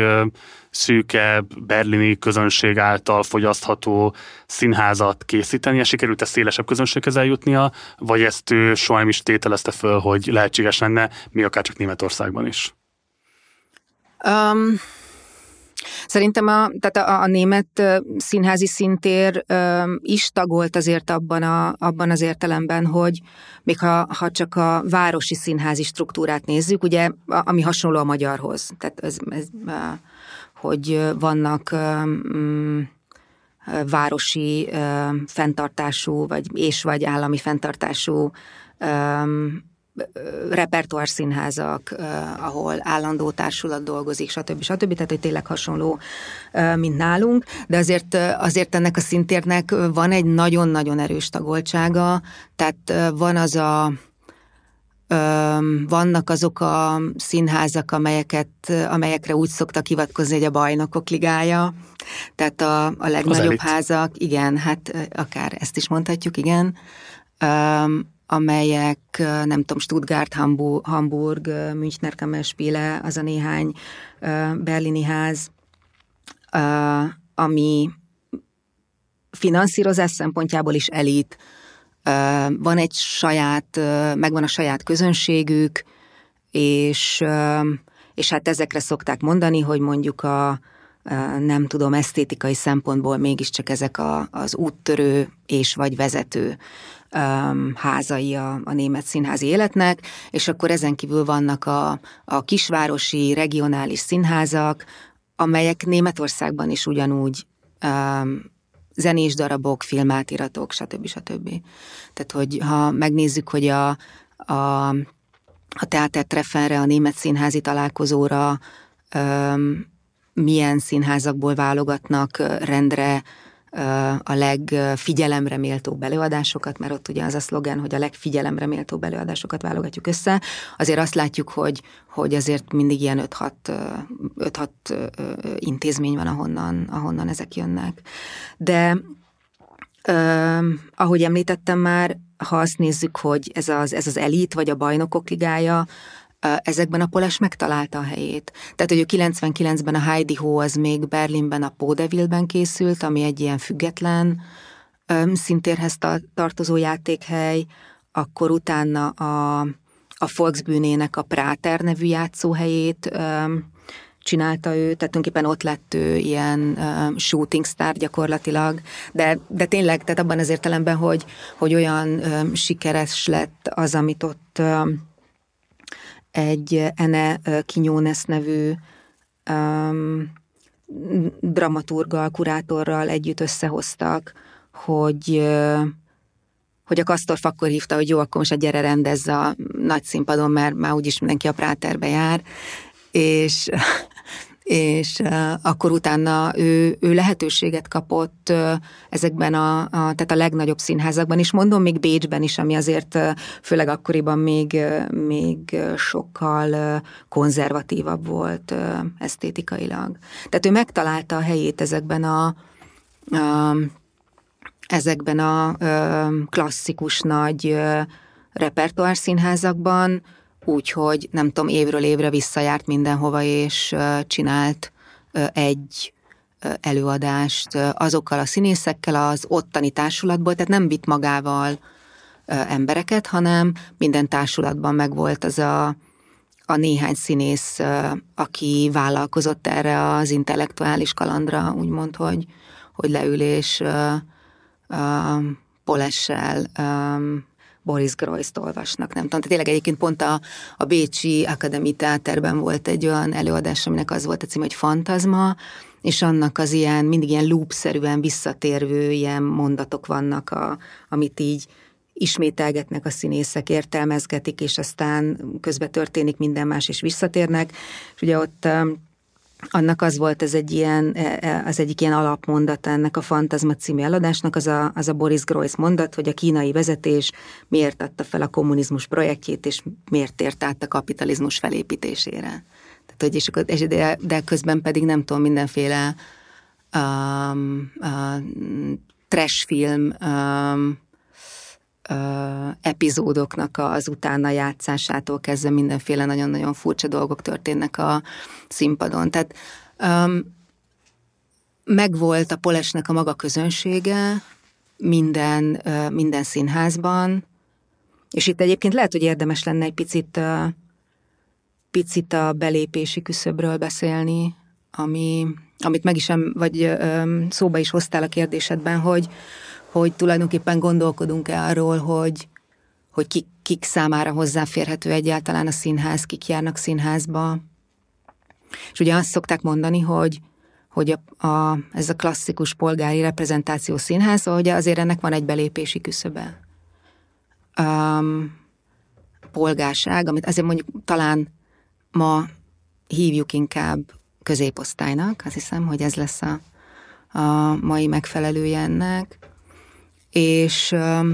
szűke berlini közönség által fogyasztható színházat készítenie, sikerült ezt szélesebb közönséghez eljutnia, vagy ezt ő soha nem is tételezte föl, hogy lehetséges lenne, mi akár csak Németországban is? Szerintem tehát a német színházi szintér is tagolt azért abban az értelemben, hogy még ha csak a városi színházi struktúrát nézzük, ugye, ami hasonló a magyarhoz, tehát ez hogy vannak városi fenntartású, vagy állami fenntartású repertoárszínházak, ahol állandó társulat dolgozik, stb. Tehát, hogy tényleg hasonló, mint nálunk, de azért ennek a szintérnek van egy nagyon-nagyon erős tagoltsága, tehát vannak azok a színházak, amelyekre úgy szoktak hivatkozni, hogy a bajnokok ligája, tehát a legnagyobb házak, igen, hát akár ezt is mondhatjuk, igen, amelyek, nem tudom, Stuttgart, Hamburg, Münchner Kammerspiele, az a néhány berlini ház, ami finanszírozás szempontjából is elit, van egy megvan a saját közönségük, és hát ezekre szokták mondani, hogy mondjuk nem tudom, esztétikai szempontból mégiscsak ezek az úttörő és vagy vezető házai a német színházi életnek, és akkor ezen kívül vannak a kisvárosi, regionális színházak, amelyek Németországban is ugyanúgy zenés darabok, filmátiratok, stb. Tehát, hogy ha megnézzük, hogy a Theatertreffenre, a német színházi találkozóra milyen színházakból válogatnak rendre a legfigyelemre méltóbb előadásokat, mert ott ugye az a szlogen, hogy a legfigyelemre méltóbb előadásokat válogatjuk össze, azért azt látjuk, hogy azért mindig ilyen 5-6 intézmény van, ahonnan ezek jönnek. De ahogy említettem már, ha azt nézzük, hogy ez az elit, vagy a bajnokok ligája, ezekben a Poles megtalálta a helyét. Tehát, hogy 99-ben a Heidi Ho az még Berlinben a Podeville-ben készült, ami egy ilyen független szintérhez tartozó játékhely, akkor utána a Volksbühnének a Prater nevű játszóhelyét csinálta ő, tehát tulajdonképpen ott lett ő ilyen shooting star gyakorlatilag, de tényleg, tehát abban az értelemben, hogy olyan sikeres lett az, amit ott egy Ene Quiñones nevű dramaturggal, kurátorral együtt összehoztak, hogy a Kastorf akkor hívta, hogy jó, akkor most gyere rendezz a nagy színpadon, mert már úgyis mindenki a Praterbe jár, és akkor utána ő lehetőséget kapott ezekben tehát a legnagyobb színházakban is, mondom, még Bécsben is, ami azért főleg akkoriban még sokkal konzervatívabb volt esztétikailag. Tehát ő megtalálta a helyét ezekben a klasszikus nagy repertoár színházakban, úgyhogy nem tudom, évről évre visszajárt mindenhova, és csinált egy előadást azokkal a színészekkel az ottani társulatból, tehát nem vitt magával embereket, hanem minden társulatban megvolt az a néhány színész, aki vállalkozott erre az intellektuális kalandra, úgymond, hogy leül és Polessel Boris Groyszt olvasnak, nem tudom. Tehát tényleg egyébként pont a Bécsi Akadémi Teáterben volt egy olyan előadás, aminek az volt a cím, hogy Fantazma, és annak az ilyen, mindig ilyen loop-szerűen visszatérő ilyen mondatok vannak, amit így ismételgetnek a színészek, értelmezgetik, és aztán közben történik minden más, és visszatérnek. És ugye ott annak az volt az egyik ilyen alapmondat ennek a Fantazma című előadásnak, az a Boris Groys mondat, hogy a kínai vezetés miért adta fel a kommunizmus projektjét, és miért tért át a kapitalizmus felépítésére. Tehát, hogy de közben pedig nem tudom, mindenféle trash film epizódoknak az utána játszásától kezdve mindenféle nagyon-nagyon furcsa dolgok történnek a színpadon. Tehát megvolt a Polesnek a maga közönsége minden színházban, és itt egyébként lehet, hogy érdemes lenne egy picit a belépési küszöbről beszélni, amit meg is, vagy szóba is hoztál a kérdésedben, hogy tulajdonképpen gondolkodunk-e arról, hogy kik számára hozzáférhető egyáltalán a színház, kik járnak színházba. És ugye azt szokták mondani, hogy ez a klasszikus polgári reprezentáció színház, hogy azért ennek van egy belépési küszöbe. Polgárság, amit azért mondjuk talán ma hívjuk inkább középosztálynak, azt hiszem, hogy ez lesz a mai megfelelője ennek. És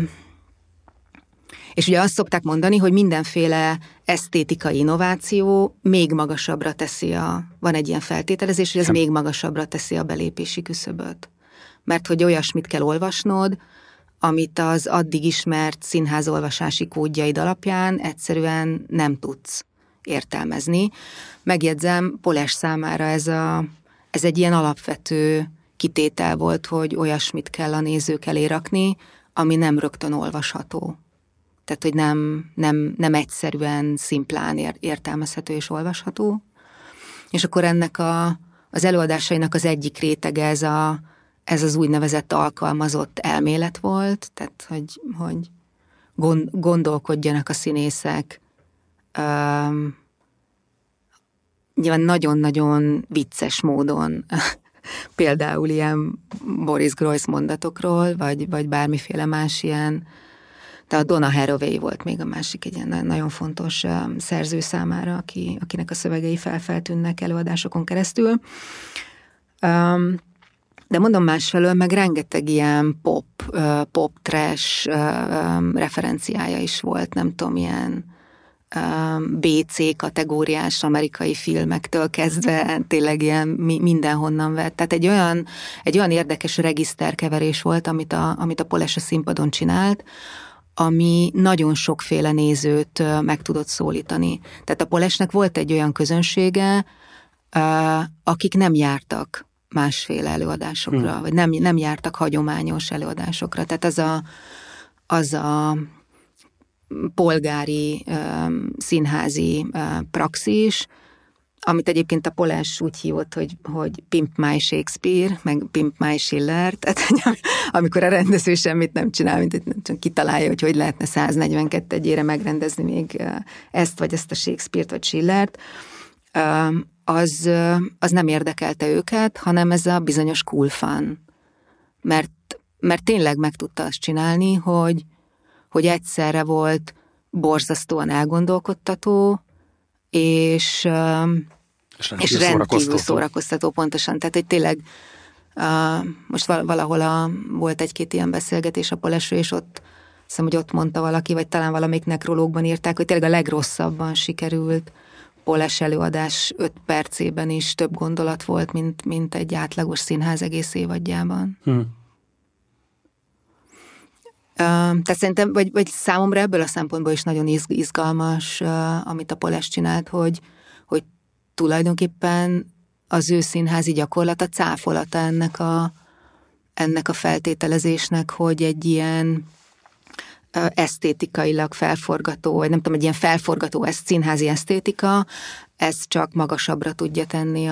ugye azt szokták mondani, hogy mindenféle esztétikai innováció még magasabbra teszi van egy ilyen feltételezés, hogy ez még magasabbra teszi a belépési küszöböt. Mert hogy olyasmit kell olvasnod, amit az addig ismert színházolvasási kódjaid alapján egyszerűen nem tudsz értelmezni. Megjegyzem, Poles számára ez egy ilyen alapvető kitétel volt, hogy olyasmit kell a nézők elé rakni, ami nem rögtön olvasható. Tehát, hogy nem egyszerűen, szimplán értelmezhető és olvasható. És akkor ennek az előadásainak az egyik rétege ez az úgynevezett alkalmazott elmélet volt, tehát, hogy gondolkodjanak a színészek nyilván nagyon-nagyon vicces módon, például ilyen Boris Groys mondatokról, vagy bármiféle más ilyen. De a Donna Haraway volt még a másik egy ilyen nagyon fontos szerző számára, akinek a szövegei feltűnnek előadásokon keresztül. De mondom, másfelől meg rengeteg ilyen pop trash referenciája is volt, nem tudom, ilyen BC kategóriás amerikai filmektől kezdve tényleg ilyen mindenhonnan vett. Tehát egy olyan érdekes regiszterkeverés volt, amit a Poles a színpadon csinált, ami nagyon sokféle nézőt meg tudott szólítani. Tehát a Polesnek volt egy olyan közönsége, akik nem jártak másféle előadásokra, vagy nem jártak hagyományos előadásokra. Tehát az a polgári színházi praxis, amit egyébként a Poles úgy hívott, hogy Pimp My Shakespeare, meg Pimp My Schiller, tehát amikor a rendező semmit nem csinál, mint csak kitalálja, hogy lehetne 142-ére megrendezni még ezt, vagy ezt a Shakespeare-t, vagy Schillert, az nem érdekelte őket, hanem ez a bizonyos cool fun. Mert tényleg meg tudta azt csinálni, hogy egyszerre volt borzasztóan elgondolkodtató, és rendkívül szórakoztató pontosan. Tehát, hogy tényleg most valahol volt egy-két ilyen beszélgetés a Polesről, és ott hiszem, hogy ott mondta valaki, vagy talán valamelyik nekrológban írták, hogy tényleg a legrosszabban sikerült Poles előadás 5 percében is több gondolat volt, mint egy átlagos színház egész évadjában. Tehát szerintem, vagy számomra ebből a szempontból is nagyon izgalmas, amit a Poles csinált, hogy tulajdonképpen az ő színházi gyakorlata cáfolata ennek a feltételezésnek, hogy egy ilyen esztétikailag felforgató, vagy nem tudom, egy ilyen felforgató színházi esztétika, ez csak magasabbra tudja tenni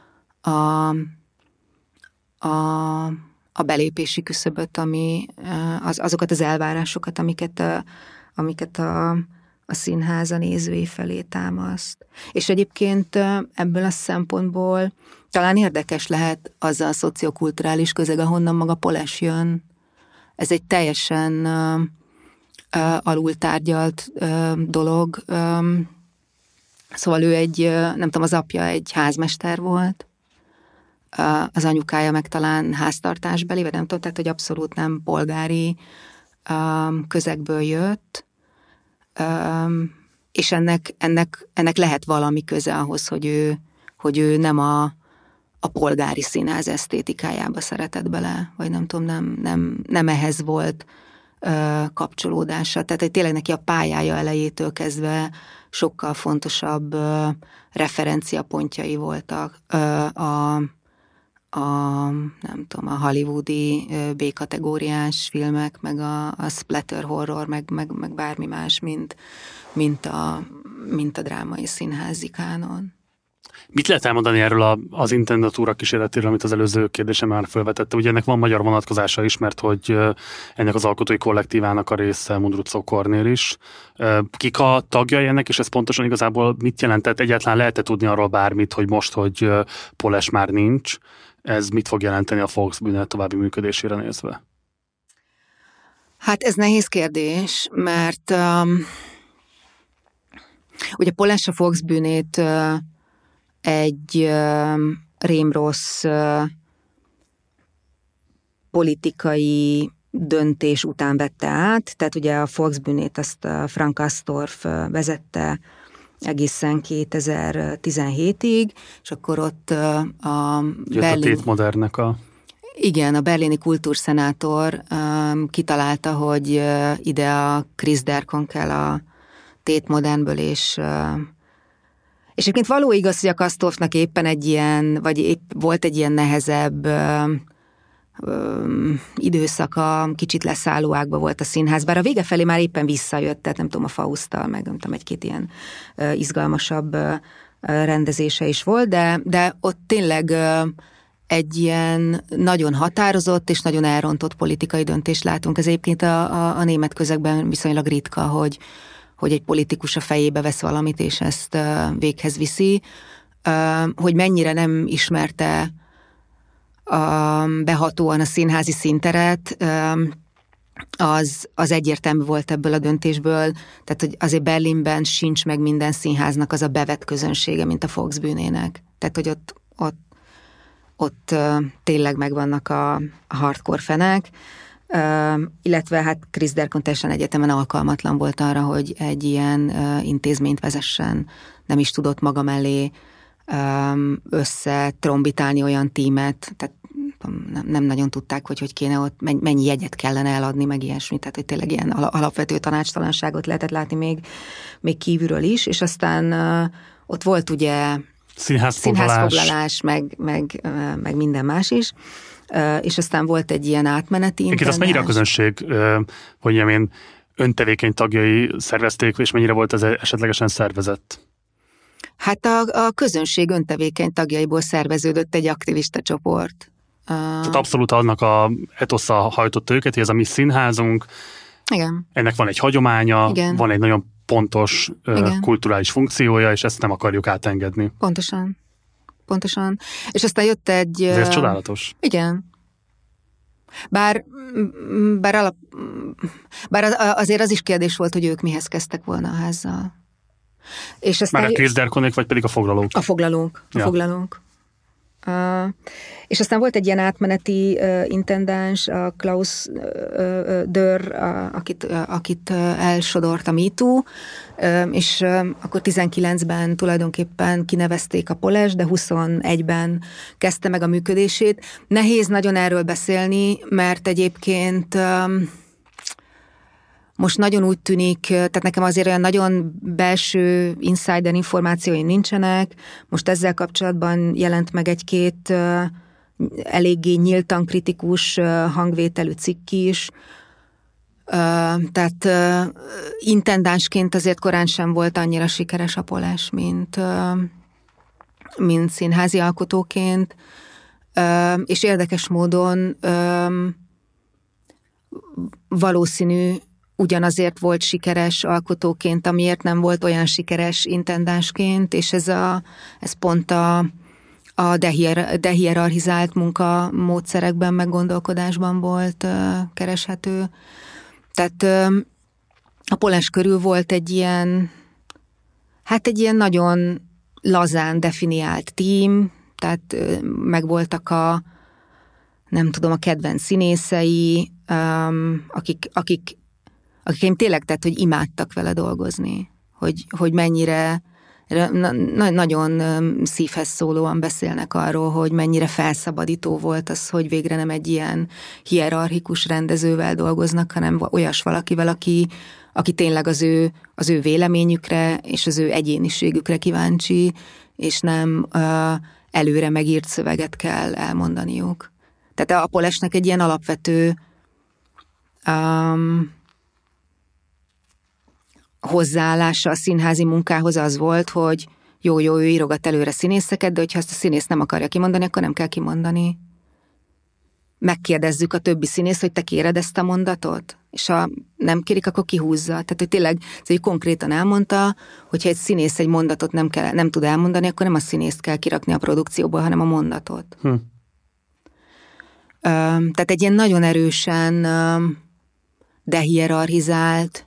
a belépési küszöböt, azokat az elvárásokat, amiket a színház a nézői felé támaszt. És egyébként ebből a szempontból talán érdekes lehet az a szociokulturális közeg, ahonnan maga Poles jön. Ez egy teljesen alultárgyalt dolog. Szóval ő nem tudom, az apja egy házmester volt, az anyukája meg talán háztartásbeli, vagy nem tudom, tehát hogy abszolút nem polgári közegből jött, és ennek lehet valami köze ahhoz, hogy ő nem a polgári színház esztétikájába szeretett bele, vagy nem tudom, nem ehhez volt kapcsolódása. Tehát hogy tényleg neki a pályája elejétől kezdve sokkal fontosabb referenciapontjai voltak nem tudom, a hollywoodi B-kategóriás filmek, meg a splatter horror, meg bármi más, mint a drámai színházi kánon. Mit lehet elmondani erről az intendatúra kísérletéről, amit az előző kérdésem már felvetette? Ugye ennek van magyar vonatkozása is, mert hogy ennek az alkotói kollektívának a része Mundruczó Kornél is. Kik a tagjai ennek, és ez pontosan igazából mit jelentett? Egyáltalán lehet-e tudni arról bármit, hogy most, hogy Poles már nincs, ez mit fog jelenteni a Volksbühne további működésére nézve? Hát ez nehéz kérdés, mert ugye Poles a Volksbühnét egy rémrossz politikai döntés után vette át, tehát ugye a Volksbühnét azt Frank Astorff vezette egészen 2017-ig, és akkor ott a Tét Modernnek Igen, a berlini kultúrszenátor kitalálta, hogy ide a Chris Derkon kell a Tét Modernből, és egyébként való igaz, hogy a Kastorfnak éppen egy ilyen, vagy épp volt egy ilyen nehezebb időszaka, kicsit leszálló ágba volt a színház, bár a vége felé már éppen visszajött, tehát nem tudom, a Fausttal, meg nem tudom, egy-két ilyen izgalmasabb rendezése is volt, de ott tényleg egy ilyen nagyon határozott és nagyon elrontott politikai döntést látunk. Ez egyébként a német közegben viszonylag ritka, hogy egy politikus a fejébe vesz valamit, és ezt véghez viszi, hogy mennyire nem ismerte behatóan a színházi színteret, az egyértelmű volt ebből a döntésből, tehát hogy azért Berlinben sincs meg minden színháznak az a bevett közönsége, mint a Volksbühnének. Tehát, hogy ott tényleg megvannak a hardcore fenek, illetve hát Chris Dercon teljesen egyetemen alkalmatlan volt arra, hogy egy ilyen intézményt vezessen, nem is tudott maga mellé összetrombitálni olyan tímet, tehát nem nagyon tudták, hogy kéne ott, mennyi jegyet kellene eladni, meg ilyesmi, tehát hogy tényleg ilyen alapvető tanácstalanságot lehetett látni még kívülről is, és aztán ott volt ugye színházfoglalás, meg minden más is, és aztán volt egy ilyen átmeneti intendás. Azt mennyire a közönség, hogy én öntevékeny tagjai szervezték, és mennyire volt ez esetlegesen szervezett? Hát a közönség öntevékeny tagjaiból szerveződött egy aktivista csoport. Tehát abszolút annak a etosza hajtott őket, hogy ez a mi színházunk, igen. Ennek van egy hagyománya, igen. Van egy nagyon pontos kulturális funkciója, és ezt nem akarjuk átengedni. Pontosan. És aztán jött egy... Ez csodálatos. Igen. Bár azért az is kérdés volt, hogy ők mihez kezdtek volna a házzal. És aztán... Már a Chris Derconék, vagy pedig a foglalók? A foglalók. És aztán volt egy ilyen átmeneti intendáns, a Klaus Dörr, akit elsodort a MeToo, és akkor 19-ben tulajdonképpen kinevezték a Polest, de 21-ben kezdte meg a működését. Nehéz nagyon erről beszélni, mert egyébként most nagyon úgy tűnik, tehát nekem azért olyan nagyon belső insider információi nincsenek. Most ezzel kapcsolatban jelent meg egy-két eléggé nyíltan kritikus hangvételű cikk is. Tehát intendánsként azért korán sem volt annyira sikeres a Polás, mint színházi alkotóként. És érdekes módon valószínű, ugyanazért volt sikeres alkotóként, amiért nem volt olyan sikeres intendánsként, és ez pont a dehierarchizált munkamódszerekben, meg gondolkodásban volt kereshető. Tehát a Polens körül volt egy ilyen nagyon lazán definiált tím, tehát megvoltak a kedvenc színészei, akik tényleg, tehát, hogy imádtak vele dolgozni, hogy mennyire nagyon szívhez szólóan beszélnek arról, hogy mennyire felszabadító volt az, hogy végre nem egy ilyen hierarchikus rendezővel dolgoznak, hanem olyas valakivel, aki tényleg az ő véleményükre és az ő egyéniségükre kíváncsi, és nem előre megírt szöveget kell elmondaniuk. Tehát a Polesnek egy ilyen alapvető hozzáállása a színházi munkához az volt, hogy jó, ő írogat előre színészeket, de hogyha azt a színész nem akarja kimondani, akkor nem kell kimondani. Megkérdezzük a többi színészt, hogy te kéred ezt a mondatot? És ha nem kérik, akkor kihúzza. Tehát, hogy tényleg hogy konkrétan elmondta, hogyha egy színész egy mondatot nem tud elmondani, akkor nem a színészt kell kirakni a produkcióból, hanem a mondatot. Tehát egy ilyen nagyon erősen dehierarchizált,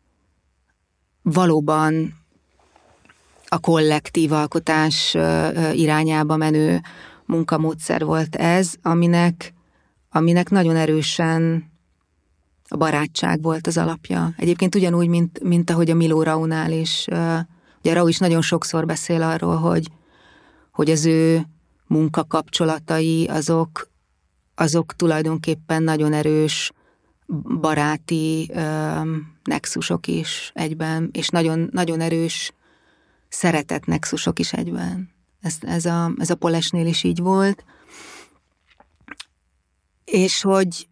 valóban a kollektív alkotás irányába menő munkamódszer volt ez, aminek nagyon erősen a barátság volt az alapja. Egyébként ugyanúgy, mint ahogy a Miló Raunál is. Ugye Rau is nagyon sokszor beszél arról, hogy az ő munkakapcsolatai azok tulajdonképpen nagyon erős baráti nexusok is egyben, és nagyon, nagyon erős szeretett nexusok is egyben. Ez a Polesnél is így volt. És hogy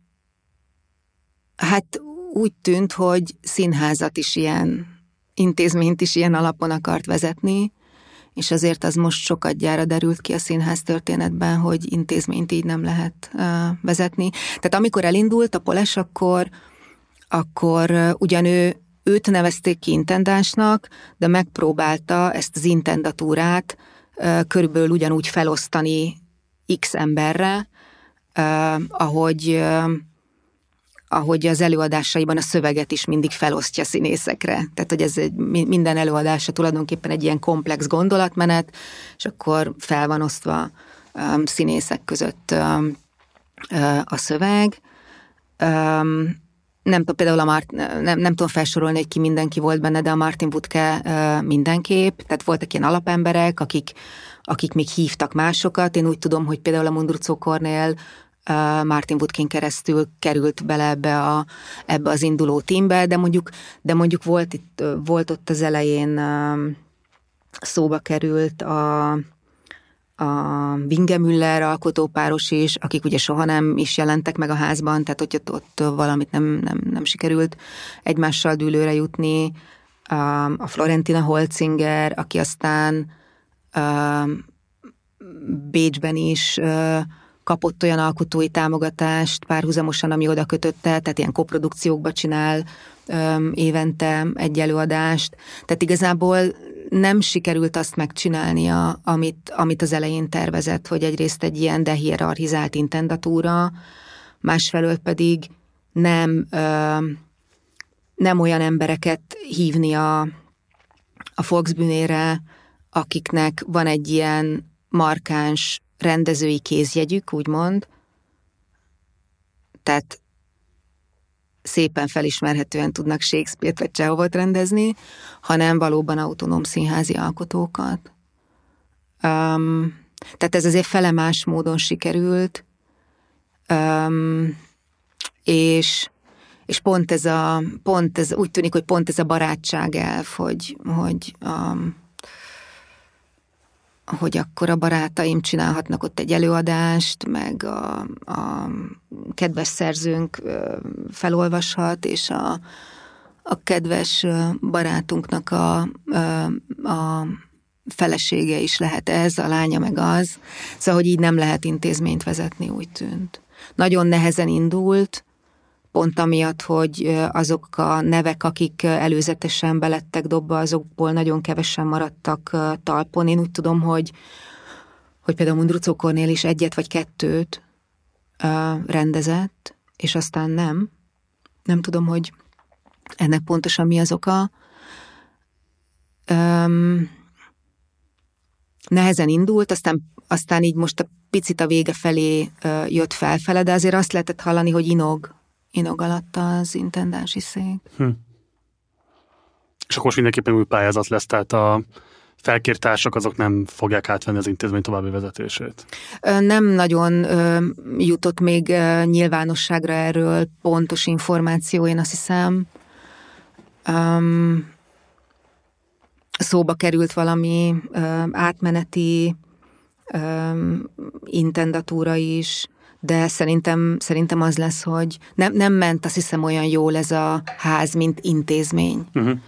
hát úgy tűnt, hogy színházat is ilyen, intézményt is ilyen alapon akart vezetni, és azért az most sokadjára derült ki a színház történetben, hogy intézményt így nem lehet vezetni. Tehát amikor elindult a Poles, akkor ugyan őt nevezték ki intendánsnak, de megpróbálta ezt az intendatúrát körülbelül ugyanúgy felosztani X emberre, ahogy az előadásaiban a szöveget is mindig felosztja színészekre. Tehát, hogy minden előadása tulajdonképpen egy ilyen komplex gondolatmenet, és akkor fel van osztva színészek között a szöveg. Nem tudom, például nem tudom felsorolni, hogy ki mindenki volt benne, de a Martin Wuttke mindenképp, tehát voltak ilyen alapemberek, akik még hívtak másokat. Én úgy tudom, hogy például a Mundruczó Kornél Martin Wuttkén keresztül került bele ebbe az induló teambe, de mondjuk volt ott az elején szóba került a Wingemüller alkotópáros is, akik ugye soha nem is jelentek meg a házban, tehát hogy ott valamit nem sikerült egymással dűlőre jutni. A Florentina Holzinger, aki aztán Bécsben is kapott olyan alkotói támogatást párhuzamosan, ami oda kötötte, tehát ilyen koprodukciókba csinál évente egy előadást. Tehát igazából nem sikerült azt megcsinálnia, amit az elején tervezett, hogy egyrészt egy ilyen dehierarchizált intendatúra, másfelől pedig nem olyan embereket hívni a Volksbühnére, akiknek van egy ilyen markáns rendezői kézjegyük, úgymond, tehát szépen felismerhetően tudnak Shakespeare-t vagy Csehovot rendezni, hanem valóban autonóm színházi alkotókat. Tehát ez azért fele más módon sikerült, és pont ez úgy tűnik, hogy pont ez a barátság elv, hogy akkor a barátaim csinálhatnak ott egy előadást, meg a kedves szerzőnk felolvashat, és a kedves barátunknak a felesége is lehet ez, a lánya meg az. Szóval, hogy így nem lehet intézményt vezetni, úgy tűnt. Nagyon nehezen indult, pont amiatt, hogy azok a nevek, akik előzetesen belettek dobva, azokból nagyon kevesen maradtak talpon. Én úgy tudom, hogy például Mundruczó Kornél is 1 vagy 2 rendezett, és aztán nem. Nem tudom, hogy ennek pontosan mi az oka. Nehezen indult, aztán így most a picit a vége felé jött felfele, de azért azt lehetett hallani, hogy inog alatta az intendánsi szék. És akkor most mindenképpen új pályázat lesz, tehát a felkért társak azok nem fogják átvenni az intézmény további vezetését. Nem nagyon jutott még nyilvánosságra erről pontos információ, én azt hiszem. Szóba került valami átmeneti intendatúra is, de szerintem az lesz, hogy nem ment, azt hiszem, olyan jól ez a ház, mint intézmény,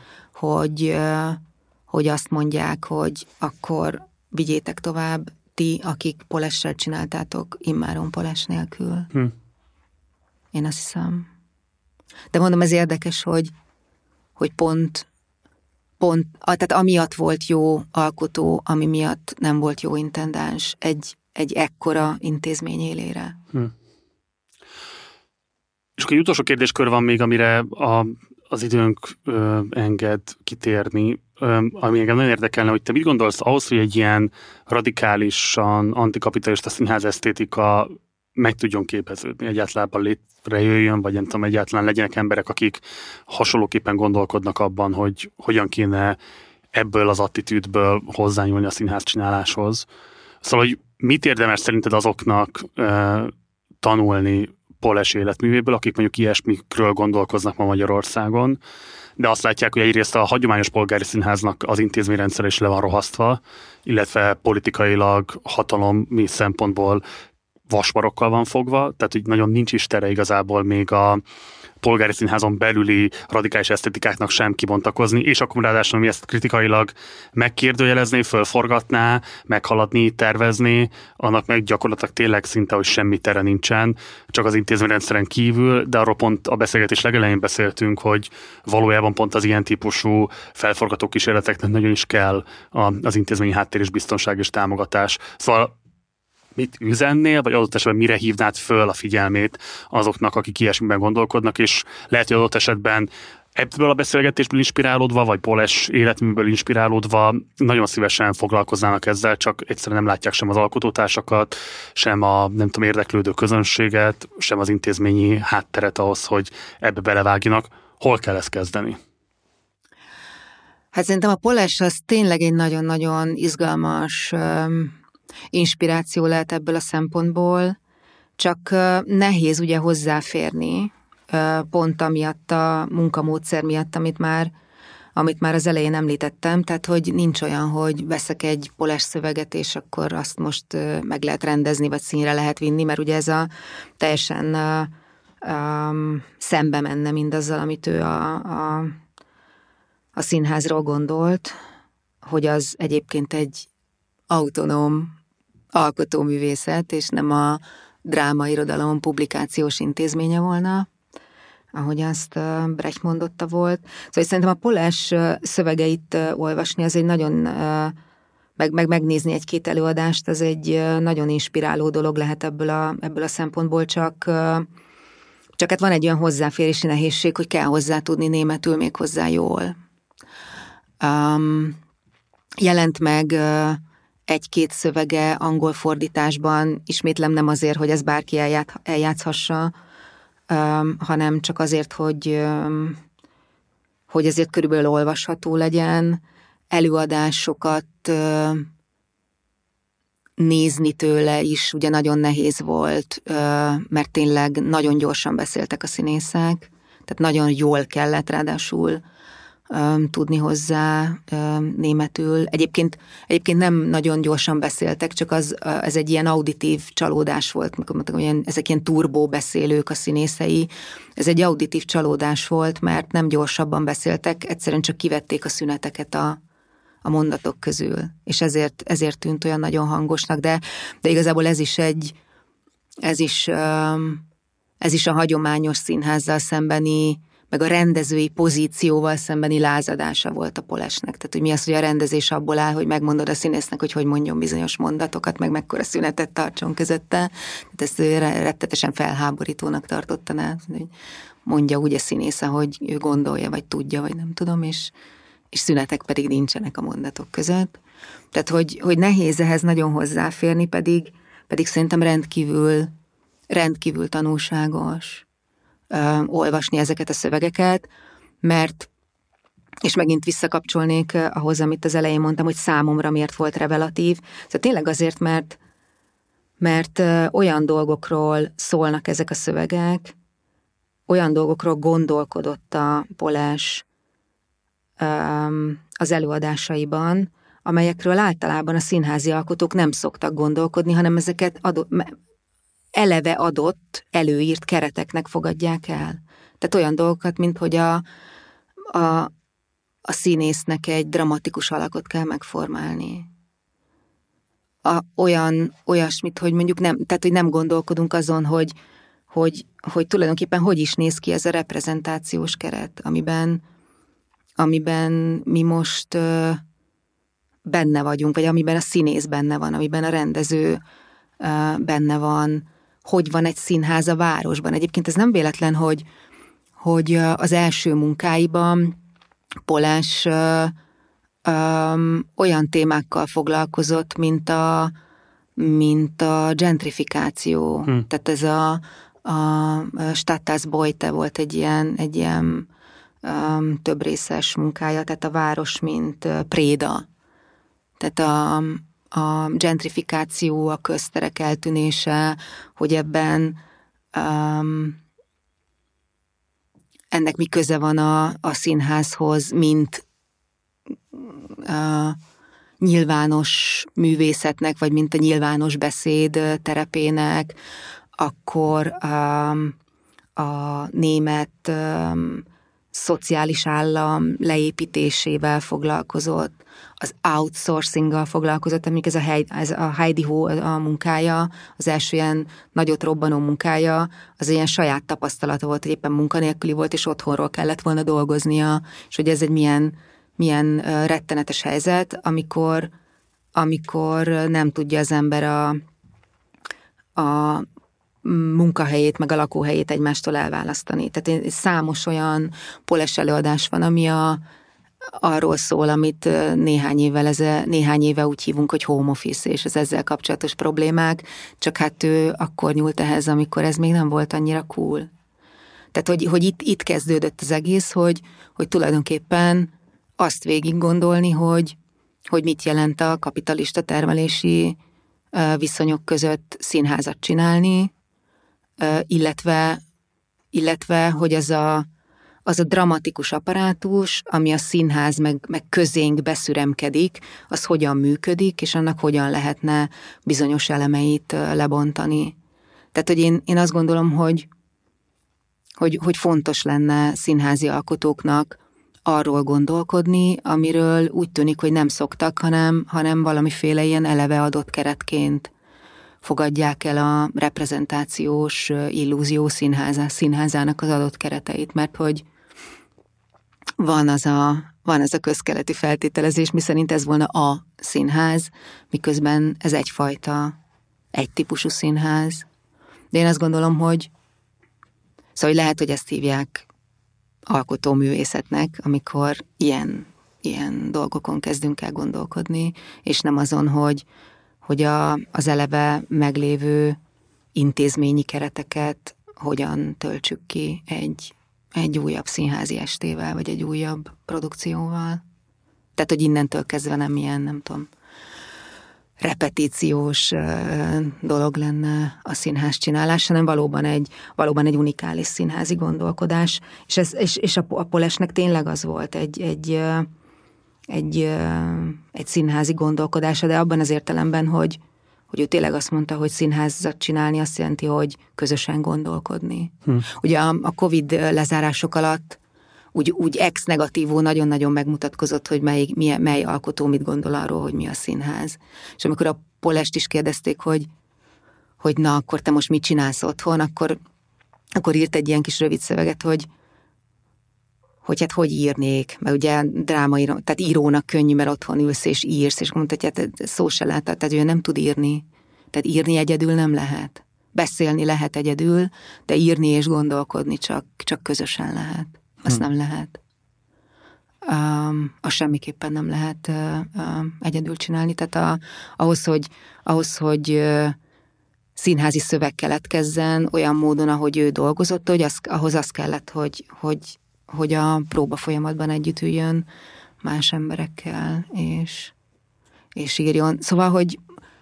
hogy azt mondják, hogy akkor vigyétek tovább ti, akik polessel csináltátok, immáron poless nélkül. Én azt hiszem. De mondom, ez érdekes, hogy pont tehát amiatt volt jó alkotó, ami miatt nem volt jó intendáns egy ekkora intézmény élére. És akkor egy utolsó kérdéskör van még, amire az időnk enged kitérni, ami engem nagyon érdekelne, hogy te mit gondolsz ahhoz, hogy egy ilyen radikálisan antikapitalista színház esztétika meg tudjon képeződni, egyáltalán létrejöjjön, vagy nem tudom, egyáltalán legyenek emberek, akik hasonlóképpen gondolkodnak abban, hogy hogyan kéne ebből az attitűdből hozzányúlni a színház csináláshoz. Szóval, hogy mit érdemes szerinted azoknak tanulni Poless életművéből, akik mondjuk ilyesmikről gondolkoznak ma Magyarországon, de azt látják, hogy egyrészt a hagyományos polgári színháznak az intézményrendszer is le van rohasztva, illetve politikailag hatalmi szempontból vasmarokkal van fogva, tehát hogy nagyon nincs is tere igazából még a polgári színházon belüli radikális esztetikáknak sem kibontakozni, és akkor ráadásul mi ezt kritikailag megkérdőjelezné, fölforgatná, meghaladni, tervezni, annak meg gyakorlatilag tényleg szinte, hogy semmi tere nincsen, csak az intézményrendszeren kívül, de arról pont a beszélgetés legelején beszéltünk, hogy valójában pont az ilyen típusú felforgató kísérleteknek nagyon is kell az intézményi háttér és biztonság és támogatás. Szóval mit üzennél, vagy adott esetben mire hívnád föl a figyelmét azoknak, akik ilyesmiben gondolkodnak, és lehet, hogy adott esetben ebből a beszélgetésből inspirálódva, vagy Poles életműből inspirálódva nagyon szívesen foglalkoznának ezzel, csak egyszerűen nem látják sem az alkotótársakat, sem a nem tudom, érdeklődő közönséget, sem az intézményi hátteret ahhoz, hogy ebbe belevágjanak. Hol kell ezt kezdeni? Hát szerintem a Poles az tényleg egy nagyon-nagyon izgalmas inspiráció lehet ebből a szempontból, csak nehéz ugye hozzáférni, pont amiatt a munkamódszer miatt, amit már az elején említettem, tehát hogy nincs olyan, hogy veszek egy Poles szöveget, és akkor azt most meg lehet rendezni, vagy színre lehet vinni, mert ugye ez a teljesen szembe menne mindazzal, amit ő a színházról gondolt, hogy az egyébként egy autonóm alkotóművészet, és nem a drámairodalom publikációs intézménye volna, ahogy azt Brecht mondotta volt. Szóval szerintem a Poles szövegeit olvasni, az egy nagyon, meg megnézni egy-két előadást, az egy nagyon inspiráló dolog lehet ebből a szempontból, csak hát van egy olyan hozzáférési nehézség, hogy kell hozzá tudni németül még hozzá jól. Jelent meg egy-két szövege angol fordításban, ismétlem nem azért, hogy ez bárki eljátszhassa, hanem csak azért, hogy ezért körülbelül olvasható legyen, előadásokat nézni tőle is ugye nagyon nehéz volt, mert tényleg nagyon gyorsan beszéltek a színészek, tehát nagyon jól kellett ráadásul tudni hozzá németül. Egyébként nem nagyon gyorsan beszéltek, csak ez egy ilyen auditív csalódás volt, mikor mondtam, hogy ezek ilyen turbó beszélők a színészei. Ez egy auditív csalódás volt, mert nem gyorsabban beszéltek, egyszerűen csak kivették a szüneteket a mondatok közül, és ezért tűnt olyan nagyon hangosnak, de igazából ez is a hagyományos színházzal szembeni, meg a rendezői pozícióval szembeni lázadása volt a Polesnek. Tehát, hogy mi az, hogy a rendezés abból áll, hogy megmondod a színésznek, hogy mondjon bizonyos mondatokat, meg mekkora szünetet tartson közötte. Tehát ezt rettetesen felháborítónak tartotta, hogy mondja úgy a színész, ahogy ő gondolja, vagy tudja, vagy nem tudom, és szünetek pedig nincsenek a mondatok között. Tehát, hogy nehéz ehhez nagyon hozzáférni, pedig szerintem rendkívül tanulságos olvasni ezeket a szövegeket, mert, és megint visszakapcsolnék ahhoz, amit az elején mondtam, hogy számomra miért volt revelatív. Szóval tényleg azért, mert olyan dolgokról szólnak ezek a szövegek, olyan dolgokról gondolkodott a Poles az előadásaiban, amelyekről általában a színházi alkotók nem szoktak gondolkodni, hanem ezeket eleve adott, előírt kereteknek fogadják el. Tehát olyan dolgokat, mint hogy a színésznek egy dramatikus alakot kell megformálni. Olyasmit, hogy mondjuk tehát hogy nem gondolkodunk azon, hogy tulajdonképpen hogy is néz ki ez a reprezentációs keret, amiben mi most benne vagyunk, vagy amiben a színész benne van, amiben a rendező benne van, hogy van egy színház a városban. Egyébként ez nem véletlen, hogy az első munkáiban Poles olyan témákkal foglalkozott, mint a gentrifikáció. Tehát ez a Stadtausbeute volt egy ilyen több részes munkája, tehát a város, mint préda. Tehát a gentrifikáció, a közterek eltűnése, hogy ebben ennek mi köze van a színházhoz, mint nyilvános művészetnek, vagy mint a nyilvános beszéd terepének, akkor a német szociális állam leépítésével foglalkozott, az outsourcinggal foglalkozott, amíg ez a Heidi Ho a munkája, az első ilyen nagyot robbanó munkája, az ilyen saját tapasztalata volt, hogy éppen munkanélküli volt, és otthonról kellett volna dolgoznia, és hogy ez egy milyen rettenetes helyzet, amikor nem tudja az ember munkahelyét, meg a lakóhelyét egymástól elválasztani. Tehát számos olyan előadás van, ami arról szól, amit néhány éve úgy hívunk, hogy home office, és az ezzel kapcsolatos problémák, csak hát ő akkor nyúlt ehhez, amikor ez még nem volt annyira cool. Tehát, hogy itt kezdődött az egész, hogy tulajdonképpen azt végig gondolni, hogy mit jelent a kapitalista termelési viszonyok között színházat csinálni, illetve hogy az a dramatikus apparátus, ami a színház meg közénk beszüremkedik, az hogyan működik, és annak hogyan lehetne bizonyos elemeit lebontani. Tehát, hogy én azt gondolom, hogy fontos lenne színházi alkotóknak arról gondolkodni, amiről úgy tűnik, hogy nem szoktak, hanem valamiféle ilyen eleve adott keretként fogadják el a reprezentációs illúzió színházának az adott kereteit, mert hogy van az a közkeleti feltételezés, miszerint ez volna a színház, miközben ez egy típusú színház. De én azt gondolom, hogy lehet, hogy ezt hívják alkotóművészetnek, amikor ilyen dolgokon kezdünk el gondolkodni, és nem azon, hogy az eleve meglévő intézményi kereteket hogyan töltsük ki egy újabb színházi estével, vagy egy újabb produkcióval. Tehát, hogy innentől kezdve nem ilyen, nem tudom, repetíciós dolog lenne a színház csinálás, hanem valóban egy unikális színházi gondolkodás, és a Polesnek tényleg az volt egy színházi gondolkodása, de abban az értelemben, hogy ő tényleg azt mondta, hogy színházat csinálni azt jelenti, hogy közösen gondolkodni. Ugye a Covid lezárások alatt úgy ex-negatívó nagyon-nagyon megmutatkozott, hogy mely alkotó mit gondol arról, hogy mi a színház. És amikor a Polest is kérdezték, hogy na, akkor te most mit csinálsz otthon, akkor írt egy ilyen kis rövid szöveget, hogy hát hogy írnék, mert ugye drámaíró, tehát írónak könnyű, mert otthon ülsz és írsz, és mondta, hogy hát szó se lehet, tehát ő nem tud írni. Tehát írni egyedül nem lehet. Beszélni lehet egyedül, de írni és gondolkodni csak közösen lehet. Azt nem lehet. Azt semmiképpen nem lehet egyedül csinálni. Tehát ahhoz, hogy színházi szöveg keletkezzen olyan módon, ahogy ő dolgozott, hogy ahhoz az kellett, hogy a próba folyamatban együtt üljön más emberekkel, és írjon. Szóval, hogy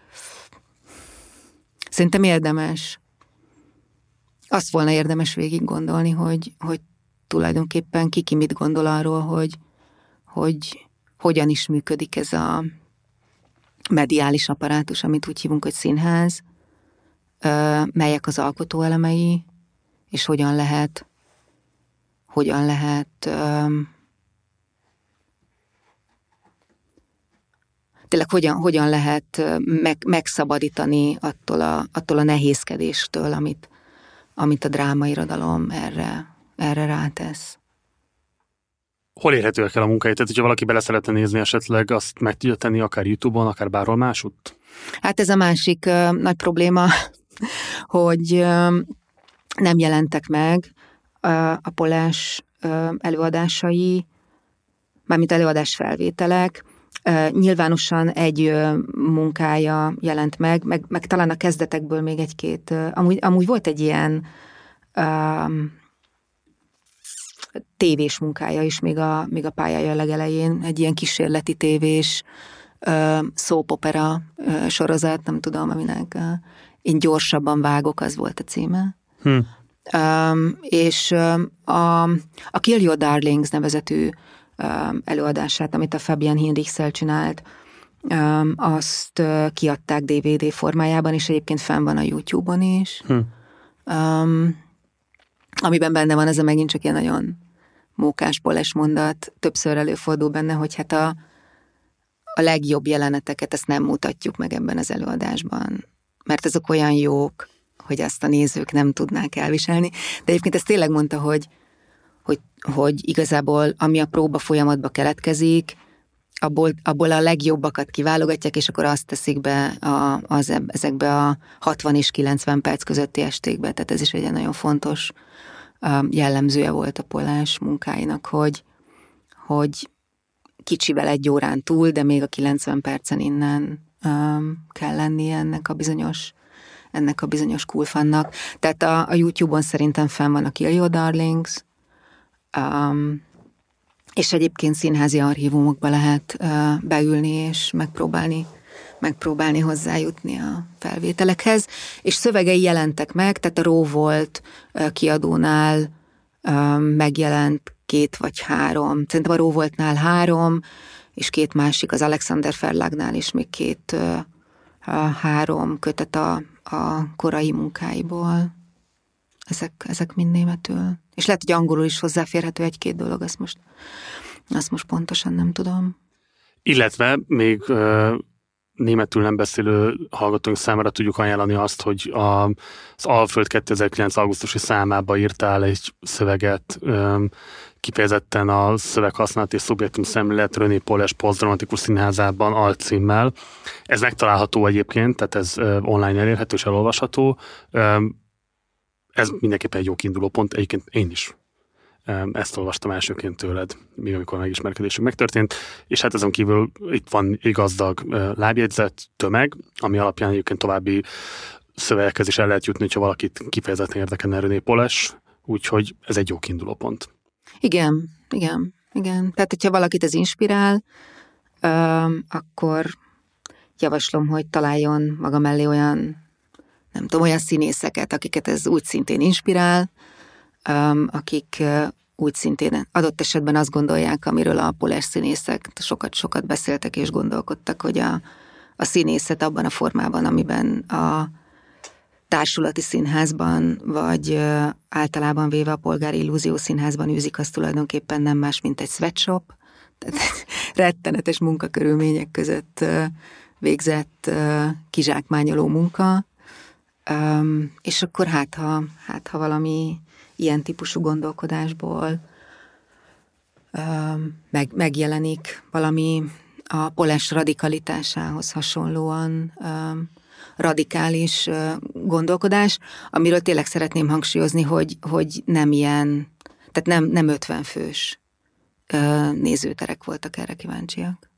szerintem érdemes. Azt volna érdemes végig gondolni, hogy tulajdonképpen ki mit gondol arról, hogy hogyan is működik ez a mediális apparátus, amit úgy hívunk, hogy színház, melyek az alkotóelemei, és hogyan lehet tényleg hogyan lehet megszabadítani attól a nehézkedéstől, amit a drámairodalom erre rátesz. Hol érhetőek el a munkáit? Tehát, hogyha valaki bele szeretne nézni, esetleg azt meg tudja tenni akár YouTube-on, akár bárhol másutt? Hát ez a másik nagy probléma, hogy nem jelentek meg a Poles előadásai, mármint előadás felvételek. Nyilvánosan egy munkája jelent meg talán a kezdetekből még egy-két, amúgy volt egy ilyen tévés munkája is még a pályája legelején, egy ilyen kísérleti tévés soap opera sorozat, nem tudom, aminek Én gyorsabban vágok, az volt a címe. És a Kill Your Darlings nevezetű előadását, amit a Fabian Hinrichsel csinált, azt kiadták DVD formájában, és egyébként fenn van a YouTube-on is. Amiben benne van, ez a megint csak ilyen nagyon mókás Poles mondat, többször előfordul benne, hogy hát a legjobb jeleneteket ezt nem mutatjuk meg ebben az előadásban, mert ezek olyan jók, hogy azt a nézők nem tudnák elviselni. De egyébként ezt tényleg mondta, hogy igazából ami a próba folyamatba keletkezik, abból a legjobbakat kiválogatják, és akkor azt teszik be ezekbe a 60 és 90 perc közötti estékbe. Tehát ez is egy nagyon fontos jellemzője volt a Polás munkáinak, hogy kicsivel egy órán túl, de még a 90 percen innen kell lennie ennek a bizonyos cool-funnak. Tehát a YouTube-on szerintem fenn van a Kill Your Darlings, és egyébként színházi archívumokba lehet beülni és megpróbálni hozzájutni a felvételekhez, és szövegei jelentek meg, tehát a Ró volt kiadónál megjelent 2 vagy 3, szerintem a Ró voltnál 3, és 2 másik, az Alexander Verlagnál is még 2-3 kötet a korai munkáiból. Ezek mind németül. És lehet, hogy angolul is hozzáférhető 1-2 dolog, azt most pontosan nem tudom. Illetve még németül nem beszélő hallgatóink számára tudjuk ajánlani azt, hogy az Alföld 2009. augusztusi számába írtál egy szöveget, kifejezetten a szöveghasználat és szubjektum szemlélet René Polás posztdramatikus színházában alcímmel. Ez megtalálható egyébként, tehát ez online elérhető és elolvasható. Ez mindenképpen egy jó kiinduló pont, egyébként én is ezt olvastam elsőként tőled, még amikor megismerkedésünk megtörtént, és hát ezen kívül itt van egy gazdag lábjegyzet tömeg, ami alapján egyébként további szövegekhez is el lehet jutni, hogyha valakit kifejezetten érdekelne René Polás, úgyhogy ez egy jó kiinduló pont. Igen. Tehát, hogyha valakit ez inspirál, akkor javaslom, hogy találjon maga mellé olyan színészeket, akiket ez úgy szintén inspirál, akik úgy szintén adott esetben azt gondolják, amiről a Polás színészek sokat beszéltek és gondolkodtak, hogy a színészet abban a formában, amiben a társulati színházban, vagy általában véve a Polgári Illúzió Színházban űzik, az tulajdonképpen nem más, mint egy sweatshop, tehát rettenetes munkakörülmények között végzett kizsákmányoló munka, és akkor hát ha valami ilyen típusú gondolkodásból megjelenik valami a Polás radikalitásához hasonlóan radikális gondolkodás, amiről tényleg szeretném hangsúlyozni, hogy nem ilyen, tehát nem 50 fős nézőterek voltak erre kíváncsiak.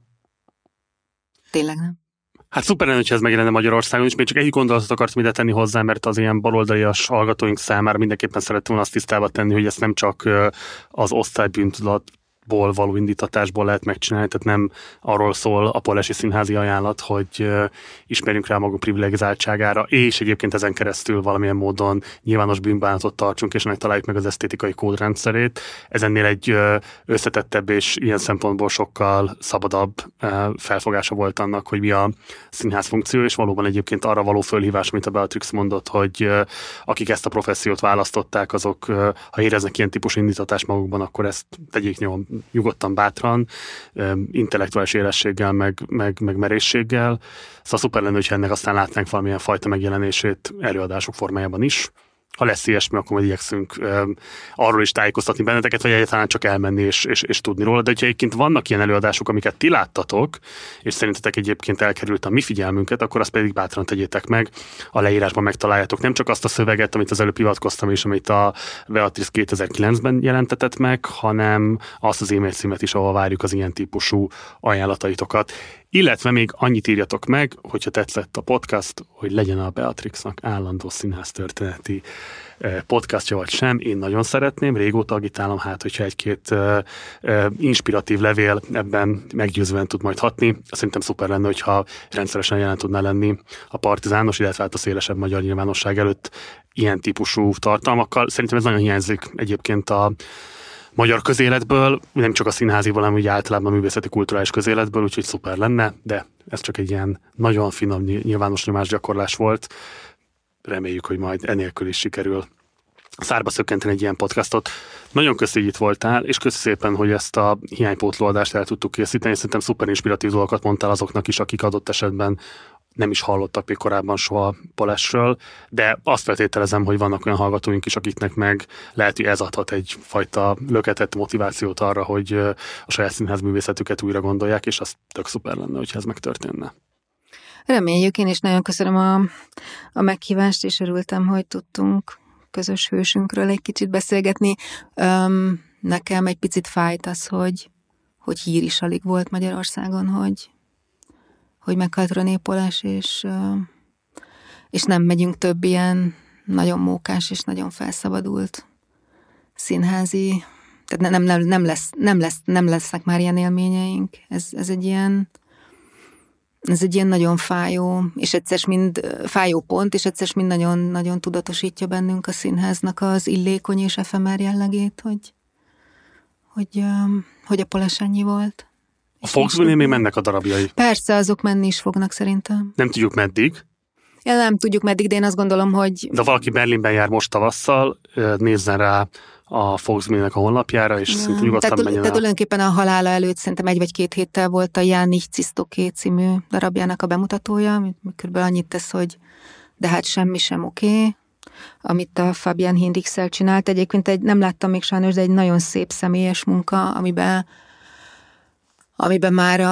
Tényleg nem? Hát szuper lenne, hogyha ez megjelenne Magyarországon is, még csak egy gondolatot akartam ide tenni hozzá, mert az ilyen baloldalias hallgatóink számára mindenképpen szerettem volna azt tisztába tenni, hogy ezt nem csak az osztálybűntudatból való indítatásból lehet megcsinálni, tehát nem arról szól a Polási Színházi ajánlat, hogy ismerjünk rá magunk privilegizáltságára, és egyébként ezen keresztül valamilyen módon nyilvános bűnbánatot tartsunk, és ennek találjuk meg az esztétikai kódrendszerét. Ez ennél egy összetettebb és ilyen szempontból sokkal szabadabb felfogása volt annak, hogy mi a színház funkció, és valóban egyébként arra való fölhívás, amit a Beatrix mondott, hogy akik ezt a professziót választották, azok, ha éreznek ilyen típusú indítatást magukban, akkor ezt tegyék nyugodtan, bátran, intellektuális élességgel, meg merészséggel. Szóval szuper lenne, hogyha ennek aztán látnánk valamilyen fajta megjelenését előadások formájában is. Ha lesz ilyesmi, akkor majd igyekszünk arról is tájékoztatni benneteket, vagy egyáltalán csak elmenni és tudni róla. De hogyha egyébként vannak ilyen előadások, amiket ti láttatok, és szerintetek egyébként elkerült a mi figyelmünket, akkor azt pedig bátran tegyétek meg. A leírásban megtaláljátok nem csak azt a szöveget, amit az előbb hivatkoztam, és amit a Beatrix 2009-ben jelentetett meg, hanem azt az e-mail címet is, ahol várjuk az ilyen típusú ajánlataitokat. Illetve még annyit írjatok meg, hogyha tetszett a podcast, hogy legyen a Beatrixnak állandó színháztörténeti podcastja vagy sem. Én nagyon szeretném, régóta agitálom, hogyha egy-két inspiratív levél ebben meggyőzően tud majd hatni. Szerintem szuper lenne, hogyha rendszeresen jelen tudná lenni a Partizános, illetve a szélesebb magyar nyilvánosság előtt ilyen típusú tartalmakkal. Szerintem ez nagyon hiányzik egyébként a magyar közéletből, nem csak a színháziból, hanem úgy általában a művészeti kulturális közéletből, úgyhogy szuper lenne, de ez csak egy ilyen nagyon finom nyilvános nyomásgyakorlás volt. Reméljük, hogy majd enélkül is sikerül szárba szökkenteni egy ilyen podcastot. Nagyon köszi, hogy itt voltál, és köszi szépen, hogy ezt a hiánypótló adást el tudtuk készíteni. Szerintem szuper inspiratív dolgokat mondtál azoknak is, akik adott esetben nem is hallottak még korábban soha Polesről, de azt feltételezem, hogy vannak olyan hallgatóink is, akiknek meg lehet, hogy ez adhat egyfajta löketet, motivációt arra, hogy a saját színházművészetüket újra gondolják, és az tök szuper lenne, hogyha ez megtörténne. Reméljük, én is nagyon köszönöm a meghívást, és örültem, hogy tudtunk közös hősünkről egy kicsit beszélgetni. Nekem egy picit fájt az, hogy hír is alig volt Magyarországon, hogy meghalt René Poles, és nem megyünk több ilyen nagyon mókás és nagyon felszabadult színházi, tehát nem lesznek már ilyen élményeink. Ez egy ilyen nagyon fájó, és egyszer mind fájó pont, és egyszer mind nagyon, nagyon tudatosítja bennünk a színháznak az illékony és efemer jellegét, hogy a Poles ennyi volt. A Volksbühnén még mennek a darabjai. Persze, azok menni is fognak szerintem. Nem tudjuk meddig. Ja, nem tudjuk meddig, de én azt gondolom, hogy... De valaki Berlinben jár most tavasszal, nézzen rá a Volksbühnének a honlapjára, és szinte nyugodtan menjen el. Tehát tulajdonképpen a halála előtt szerintem 1 vagy 2 héttel volt a Ján nicht Cisztoké című darabjának a bemutatója, amit kb. Annyit tesz, hogy de hát semmi sem oké, amit a Fabian Hinrichsel csinált. Egyébként nem láttam még sajnos, de egy nagyon szép személyes munka, amiben már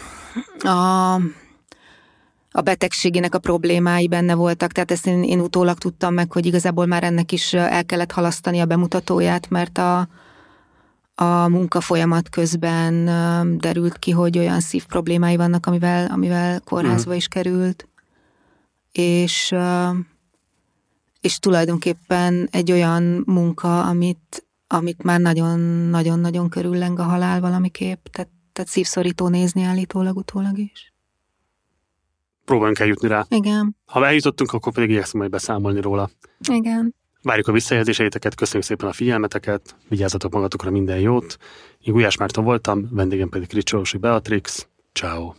a betegségének a problémái benne voltak, tehát ezt én utólag tudtam meg, hogy igazából már ennek is el kellett halasztani a bemutatóját, mert a munka folyamat közben derült ki, hogy olyan szívproblémái vannak, amivel kórházba is került, és tulajdonképpen egy olyan munka, amit már nagyon-nagyon körülleng a halál valamiképp, tehát szívszorító nézni állítólag utólag is. Próbáljunk eljutni rá. Igen. Ha eljutottunk, akkor pedig igyekszem majd beszámolni róla. Igen. Várjuk a visszajelzéseiteket, köszönjük szépen a figyelmeteket, vigyázzatok magatokra, minden jót. Én Gulyás Márton voltam, vendégem pedig Kricsonosi Beatrix. Ciao.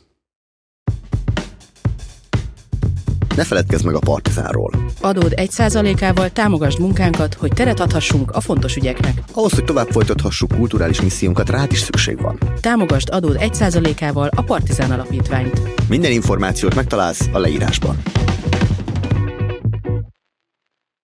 Ne feledkezz meg a Partizánról. Adód 1%-ával támogasd munkánkat, hogy teret adhassunk a fontos ügyeknek. Ahhoz, hogy tovább folytathassuk kulturális missziónkat, rád is szükség van. Támogasd adód 1%-ával a Partizán Alapítványt. Minden információt megtalálsz a leírásban.